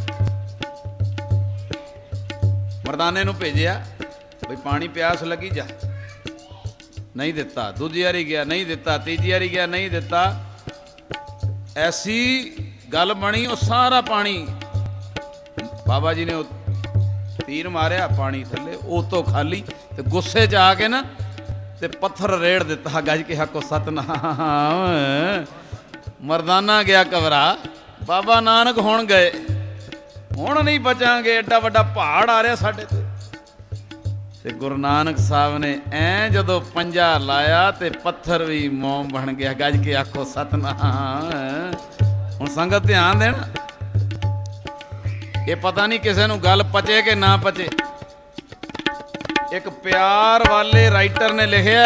ਮਰਦਾਨੇ ਨੂੰ ਭੇਜਿਆ ਬਈ ਪਾਣੀ ਪਿਆਸ ਲੱਗੀ ਜਾ, ਨਹੀਂ ਦਿੱਤਾ। ਦੂਜੀ ਵਾਰੀ ਗਿਆ ਨਹੀਂ ਦਿੱਤਾ, ਤੀਜੀ ਵਾਰੀ ਗਿਆ ਨਹੀਂ ਦਿੱਤਾ। ਐਸੀ ਗੱਲ ਬਣੀ ਉਹ ਸਾਰਾ ਪਾਣੀ ਬਾਬਾ ਜੀ ਨੇ ਉਹ ਤੀਰ ਮਾਰਿਆ, ਪਾਣੀ ਥੱਲੇ ਉਹ ਤੋਂ ਖਾਲੀ, ਤੇ ਗੁੱਸੇ 'ਚ ਆ ਕੇ ਨਾ ਤੇ ਪੱਥਰ ਰੇੜ ਦਿੱਤਾ। ਗੱਜ ਕੇ ਆਖੋ ਸਤਨਾਮ। ਮਰਦਾਨਾ ਗਿਆ ਘਬਰਾ। ਬਾਬਾ ਨਾਨਕ ਹੁਣ ਗਏ, ਹੁਣ ਨਹੀਂ ਬਚਾਂਗੇ, ਐਡਾ ਵੱਡਾ ਪਹਾੜ ਆ ਰਿਹਾ ਸਾਡੇ ਤੇ ਗੁਰੂ ਨਾਨਕ ਸਾਹਿਬ ਨੇ ਐ ਜਦੋਂ ਪੰਜਾ ਲਾਇਆ ਤੇ ਪੱਥਰ ਵੀ ਮੋਮ ਬਣ ਗਿਆ। ਗੱਜ ਕੇ ਆਖੋ ਸਤਨਾਮ। ਹੁਣ ਸੰਗਤ ਧਿਆਨ ਦੇਣਾ, ਇਹ ਪਤਾ ਨਹੀਂ ਕਿਸੇ ਨੂੰ ਗੱਲ ਪਚੇ ਕਿ ਨਾ ਪਚੇ। ਇੱਕ ਪਿਆਰ ਵਾਲੇ ਰਾਈਟਰ ਨੇ ਲਿਖਿਆ,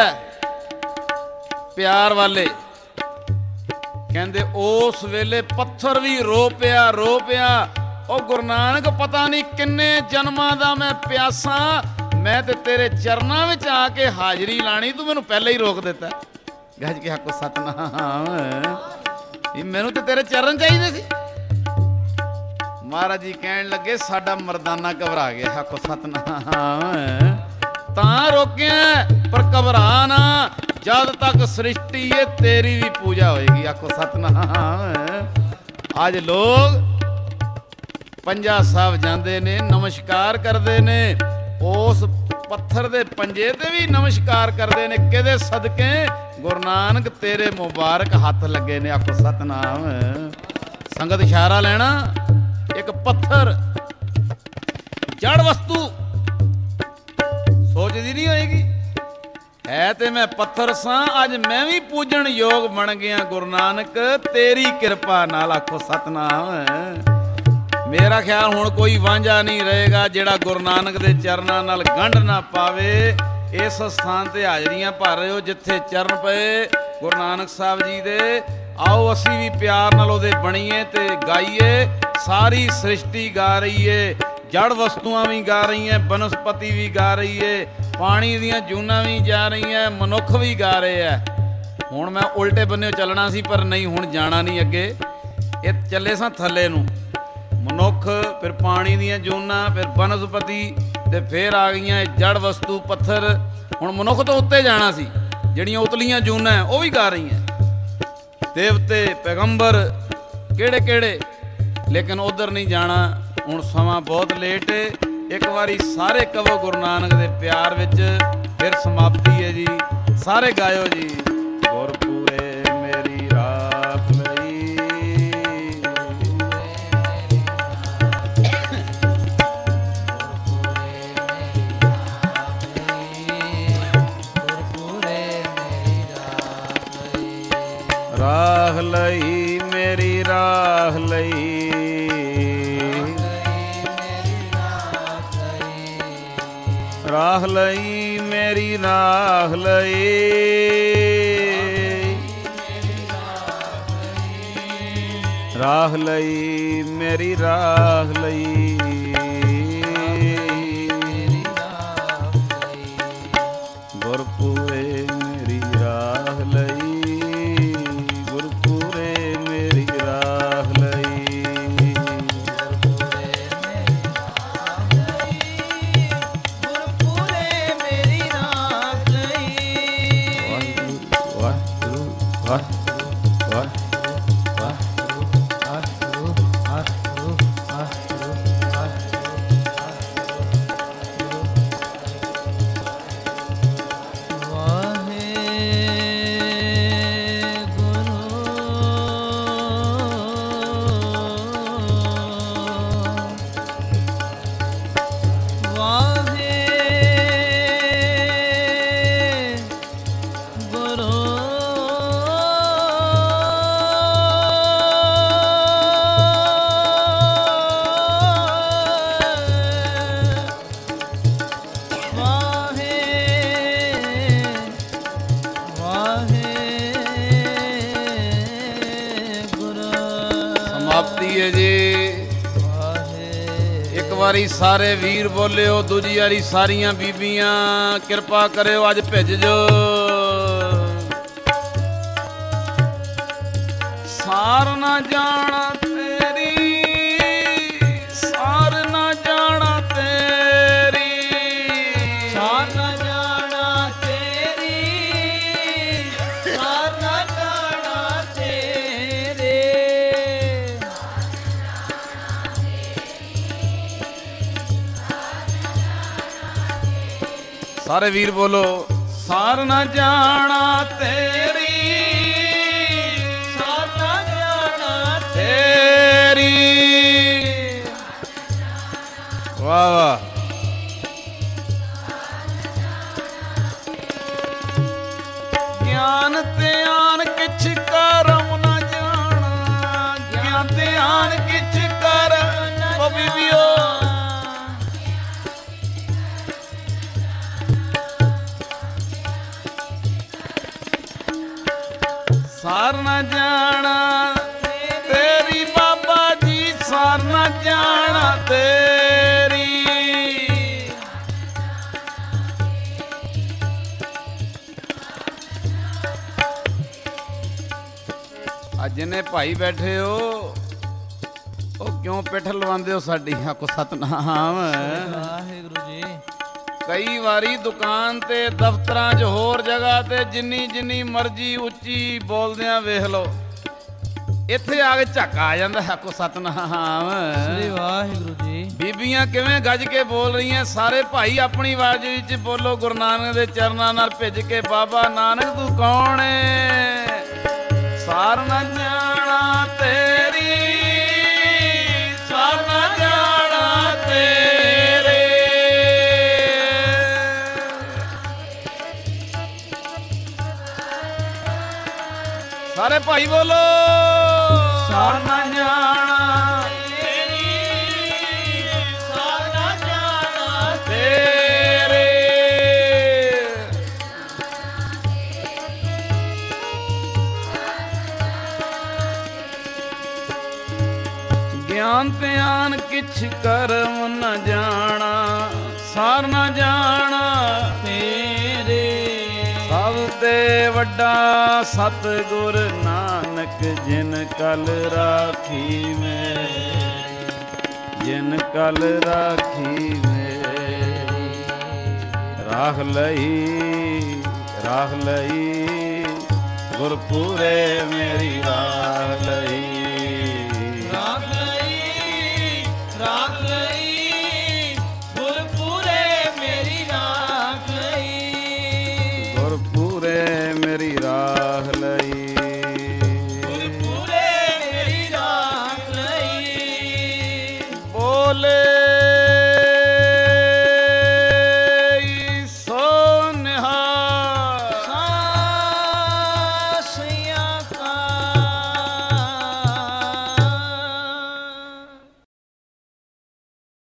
ਪਿਆਰ ਵਾਲੇ ਕਹਿੰਦੇ ਉਸ ਵੇਲੇ ਪੱਥਰ ਵੀ ਰੋ ਪਿਆ, ਰੋ ਪਿਆ। ਉਹ ਗੁਰੂ ਨਾਨਕ ਪਤਾ ਨਹੀਂ ਕਿੰਨੇ ਜਨਮਾਂ ਦਾ ਮੈਂ ਪਿਆਸਾ, ਮੈਂ ਤੇ ਤੇਰੇ ਚਰਨਾਂ ਵਿੱਚ ਆ ਕੇ ਹਾਜ਼ਰੀ ਲਾਣੀ, ਤੂੰ ਮੈਨੂੰ ਪਹਿਲਾਂ ਹੀ ਰੋਕ ਦਿੱਤਾ। ਗੱਜ ਕੇ ਆਖੋ ਸਤਨਾਮ। ਮੈਨੂੰ ਤੇ ਤੇਰੇ ਚਰਨ ਚਾਹੀਦੇ ਸੀ। ਮਹਾਰਾਜ ਜੀ ਕਹਿਣ ਲੱਗੇ ਸਾਡਾ ਮਰਦਾਨਾ ਘਬਰਾ ਗਿਆ। ਆਖੋ ਸਤਨਾਮ। ਤਾਂ ਰੋਕਿਆ ਪਰ ਘਬਰਾ ਨਾ, ਜਦ ਤੱਕ ਸ੍ਰਿਸ਼ਟੀ ਏ ਤੇਰੀ ਵੀ ਪੂਜਾ ਹੋਏਗੀ। ਆਖੋ ਸਤਨਾਮ। ਅੱਜ ਲੋਕ ਪੰਜਾ ਸਾਹਿਬ ਜਾਂਦੇ ਨੇ, ਨਮਸਕਾਰ ਕਰਦੇ ਨੇ, ਉਸ ਪੱਥਰ ਦੇ ਪੰਜੇ ਤੇ ਵੀ ਨਮਸਕਾਰ ਕਰਦੇ ਨੇ। ਕਿਹਦੇ ਸਦਕੇ? ਗੁਰੂ ਨਾਨਕ ਤੇਰੇ ਮੁਬਾਰਕ ਹੱਥ ਲੱਗੇ ਨੇ। ਆਖੋ ਸਤਨਾਮ। ਸੰਗਤ ਇਸ਼ਾਰਾ ਲੈਣਾ, ਇੱਕ ਪੱਥਰ ਜੜ ਵਸਤੂ ਸੋਚਦੀ ਨਹੀਂ ਹੋਏਗੀ, ਹੈ ਤੇ ਮੈਂ ਪੱਥਰ ਸਾਂ, ਅੱਜ ਮੈਂ ਵੀ ਪੂਜਣ ਯੋਗ ਬਣ ਗਿਆ ਗੁਰੂ ਨਾਨਕ ਤੇਰੀ ਕਿਰਪਾ ਨਾਲ। ਆਖੋ ਸਤਨਾਮ। ਮੇਰਾ ਖਿਆਲ ਹੁਣ ਕੋਈ ਵਾਂਝਾ ਨਹੀਂ ਰਹੇਗਾ ਜਿਹੜਾ ਗੁਰੂ ਨਾਨਕ ਦੇ ਚਰਨਾਂ ਨਾਲ ਗੰਢ ਨਾ ਪਾਵੇ। ਇਸ ਸਥਾਨ ਤੇ ਹਾਜ਼ਰੀਆਂ ਭਰ ਰਹੇ ਹੋ ਜਿੱਥੇ ਚਰਨ ਪਏ ਗੁਰੂ ਨਾਨਕ ਸਾਹਿਬ ਜੀ ਦੇ। ਆਓ ਅਸੀਂ ਵੀ ਪਿਆਰ ਨਾਲ ਉਹਦੇ ਬਣੀਏ ਤੇ ਗਾਈਏ। ਸਾਰੀ ਸ੍ਰਿਸ਼ਟੀ ਗਾ ਰਹੀ ਏ, ਜੜ ਵਸਤੂਆਂ ਵੀ ਗਾ ਰਹੀਆਂ, ਬਨਸਪਤੀ ਵੀ ਗਾ ਰਹੀ ਏ, ਪਾਣੀ ਦੀਆਂ ਜੂਨਾਂ ਵੀ ਜਾ ਰਹੀਆਂ, ਮਨੁੱਖ ਵੀ ਗਾ ਰਹੇ ਆ। ਹੁਣ ਮੈਂ ਉਲਟੇ ਬੰਨੇ ਚੱਲਣਾ ਸੀ ਪਰ ਨਹੀਂ, ਹੁਣ ਜਾਣਾ ਨਹੀਂ ਅੱਗੇ। ਇਹ ਚੱਲੇ ਸਾਂ ਥੱਲੇ ਨੂੰ, ਮਨੁੱਖ, ਫਿਰ ਪਾਣੀ ਦੀਆਂ ਜੂਨਾਂ, ਫਿਰ ਬਨਸਪਤੀ, ਤੇ ਫਿਰ ਆ ਗਈਆਂ ਜੜ ਵਸਤੂ ਪੱਥਰ। ਹੁਣ ਮਨੁੱਖ ਤੋਂ ਉੱਤੇ ਜਾਣਾ ਸੀ, ਜਿਹੜੀਆਂ ਉਤਲੀਆਂ ਜੂਨਾਂ ਉਹ ਵੀ ਗਾ ਰਹੀਆਂ, ਦੇਵਤੇ ਪੈਗੰਬਰ ਕਿਹੜੇ ਕਿਹੜੇ, ਲੇਕਿਨ ਉਧਰ ਨਹੀਂ ਜਾਣਾ। ਹੁਣ ਸਮਾਂ ਬਹੁਤ ਲੇਟ ਏ। ਇੱਕ ਵਾਰੀ ਸਾਰੇ ਕਵੋ ਗੁਰੂ ਨਾਨਕ ਦੇ ਪਿਆਰ ਵਿੱਚ, ਫਿਰ ਸਮਾਪਤੀ ਹੈ ਜੀ। ਸਾਰੇ ਗਾਇਓ ਜੀ। ਗੁਰਪੂਰੇ ਮੇਰੀ ਰਾਖ ਲਈ, ਰਾਖ ਲਈ ਮੇਰੀ ਰਾਖ ਲਈ, ਰਾਖ ਲਈ ਮੇਰੀ ਰਾਖ ਲਈ, ਰਾਖ ਲਈ ਮੇਰੀ ਰਾਖ ਲਈ, ਗੁਰਪੂਰੇ ਮੇਰੀ ਰਾਖ ਲਈ, ਗੁਰਪੂਰੇ ਮੇਰੀ ਰਾਖ ਲਈ, ਵਾਰੀ ਸਾਰੇ ਵੀਰ ਬੋਲਿਓ, ਦੂਜੀ ਵਾਰੀ ਸਾਰੀਆਂ ਬੀਬੀਆਂ ਕਿਰਪਾ ਕਰਿਓ ਅੱਜ ਭਿੱਜ ਜੋ। ਸਾਰ ਨਾ ਜਾਣਾ ਤੇਰੀ, ਸਾਰ ਨਾ ਜਾਣਾ ਤੇਰੀ, ਸਾਰ ਨਾ ਜਾਣਾ ਤੇਰੀ, ਸਾਰ ਨਾ ਜਾਣਾ ਤੇਰੇ। ਸਾਰੇ ਵੀਰ ਬੋਲੋ, ਸਾਰ ਨਾ ਜਾਣਾ ਤੇਰੀ, ਸਾਰ ਨਾ ਜਾਣਾ ਤੇਰੀ। ਵਾਹ ਵਾਹ। ਗਿਆਨ ਧਿਆਨ ਕਿਛ ਕਰਮ ਨਾ ਜਾਣਾ, ਗਿਆਨ ਧਿਆਨ ਕਿਛ ਕਰ ਓ ਬੀਬੀਓ। ਸਾਰ ਨਾ ਜਾਣਾ ਤੇਰੀ ਬਾਬਾ ਜੀ, ਸਾਰ ਨਾ ਜਾਣਾ ਤੇਰੀ। ਅੱਜ ਜਿੰਨੇ ਭਾਈ ਬੈਠੇ ਹੋ ਉਹ ਕਿਉਂ ਪਿੱਠ ਲਵਾਉਂਦੇ ਹੋ ਸਾਡੀ? ਆਖੋ ਸਤਨਾਮ। ਵਾਹਿਗੁਰੂ ਜੀ। ਕਈ ਵਾਰੀ ਦੁਕਾਨ ਤੇ, ਦਫ਼ਤਰਾਂ 'ਚ, ਹੋਰ ਜਗ੍ਹਾ ਤੇ ਜਿੰਨੀ ਮਰਜ਼ੀ ਉੱਚੀ ਬੋਲਦਿਆਂ ਵੇਖ ਲਓ, ਇੱਥੇ ਆ ਕੇ ਝੱਕਾ ਆ ਜਾਂਦਾ। ਆਖੋ ਸਤਨਾਮ। ਸ੍ਰੀ ਵਾਹਿਗੁਰੂ ਜੀ। ਬੀਬੀਆਂ ਕਿਵੇਂ ਗੱਜ ਕੇ ਬੋਲ ਰਹੀਆਂ। ਸਾਰੇ ਭਾਈ ਆਪਣੀ ਆਵਾਜ਼ ਵਿੱਚ ਬੋਲੋ, ਗੁਰੂ ਨਾਨਕ ਦੇ ਚਰਨਾਂ ਨਾਲ ਭਿੱਜ ਕੇ, ਬਾਬਾ ਨਾਨਕ ਤੂੰ ਕੌਣ ਏ? ਸਾਰ ਨਾ ਜਾਣਾ ਤੇਰੀ, ਸਾਰ ਨਾ ਜਾਣਾ ਤੇਰੇ। ਸਾਰੇ ਭਾਈ ਬੋਲੋ, ਸਾਰ ਨਾ ਜਾਣਾ ਤੇਰੀ, ਸਾਰ ਨਾ ਜਾਣਾ ਤੇਰੇ। ਗਿਆਨ ਧਿਆਨ ਕਿਛ ਕਰਮ ਨ ਜਾਣਾ, ਸਾਰ ਨਾ ਜਾਣਾ ਤੇਰੇ। ਸਭ ਤੇ ਵੱਡਾ ਸਤਿਗੁਰ ਨਾਨਕ, ਜਿਨ ਕਲ ਰਾਖੀ ਮੇਰੀ, ਜਿਨ ਕਲ ਰਾਖੀ ਮੇਰੀ। ਰਾਖ ਲਈ, ਰਾਖ ਲਈ, ਗੁਰਪੂਰੇ ਮੇਰੀ ਰਾਖ ਲਈ।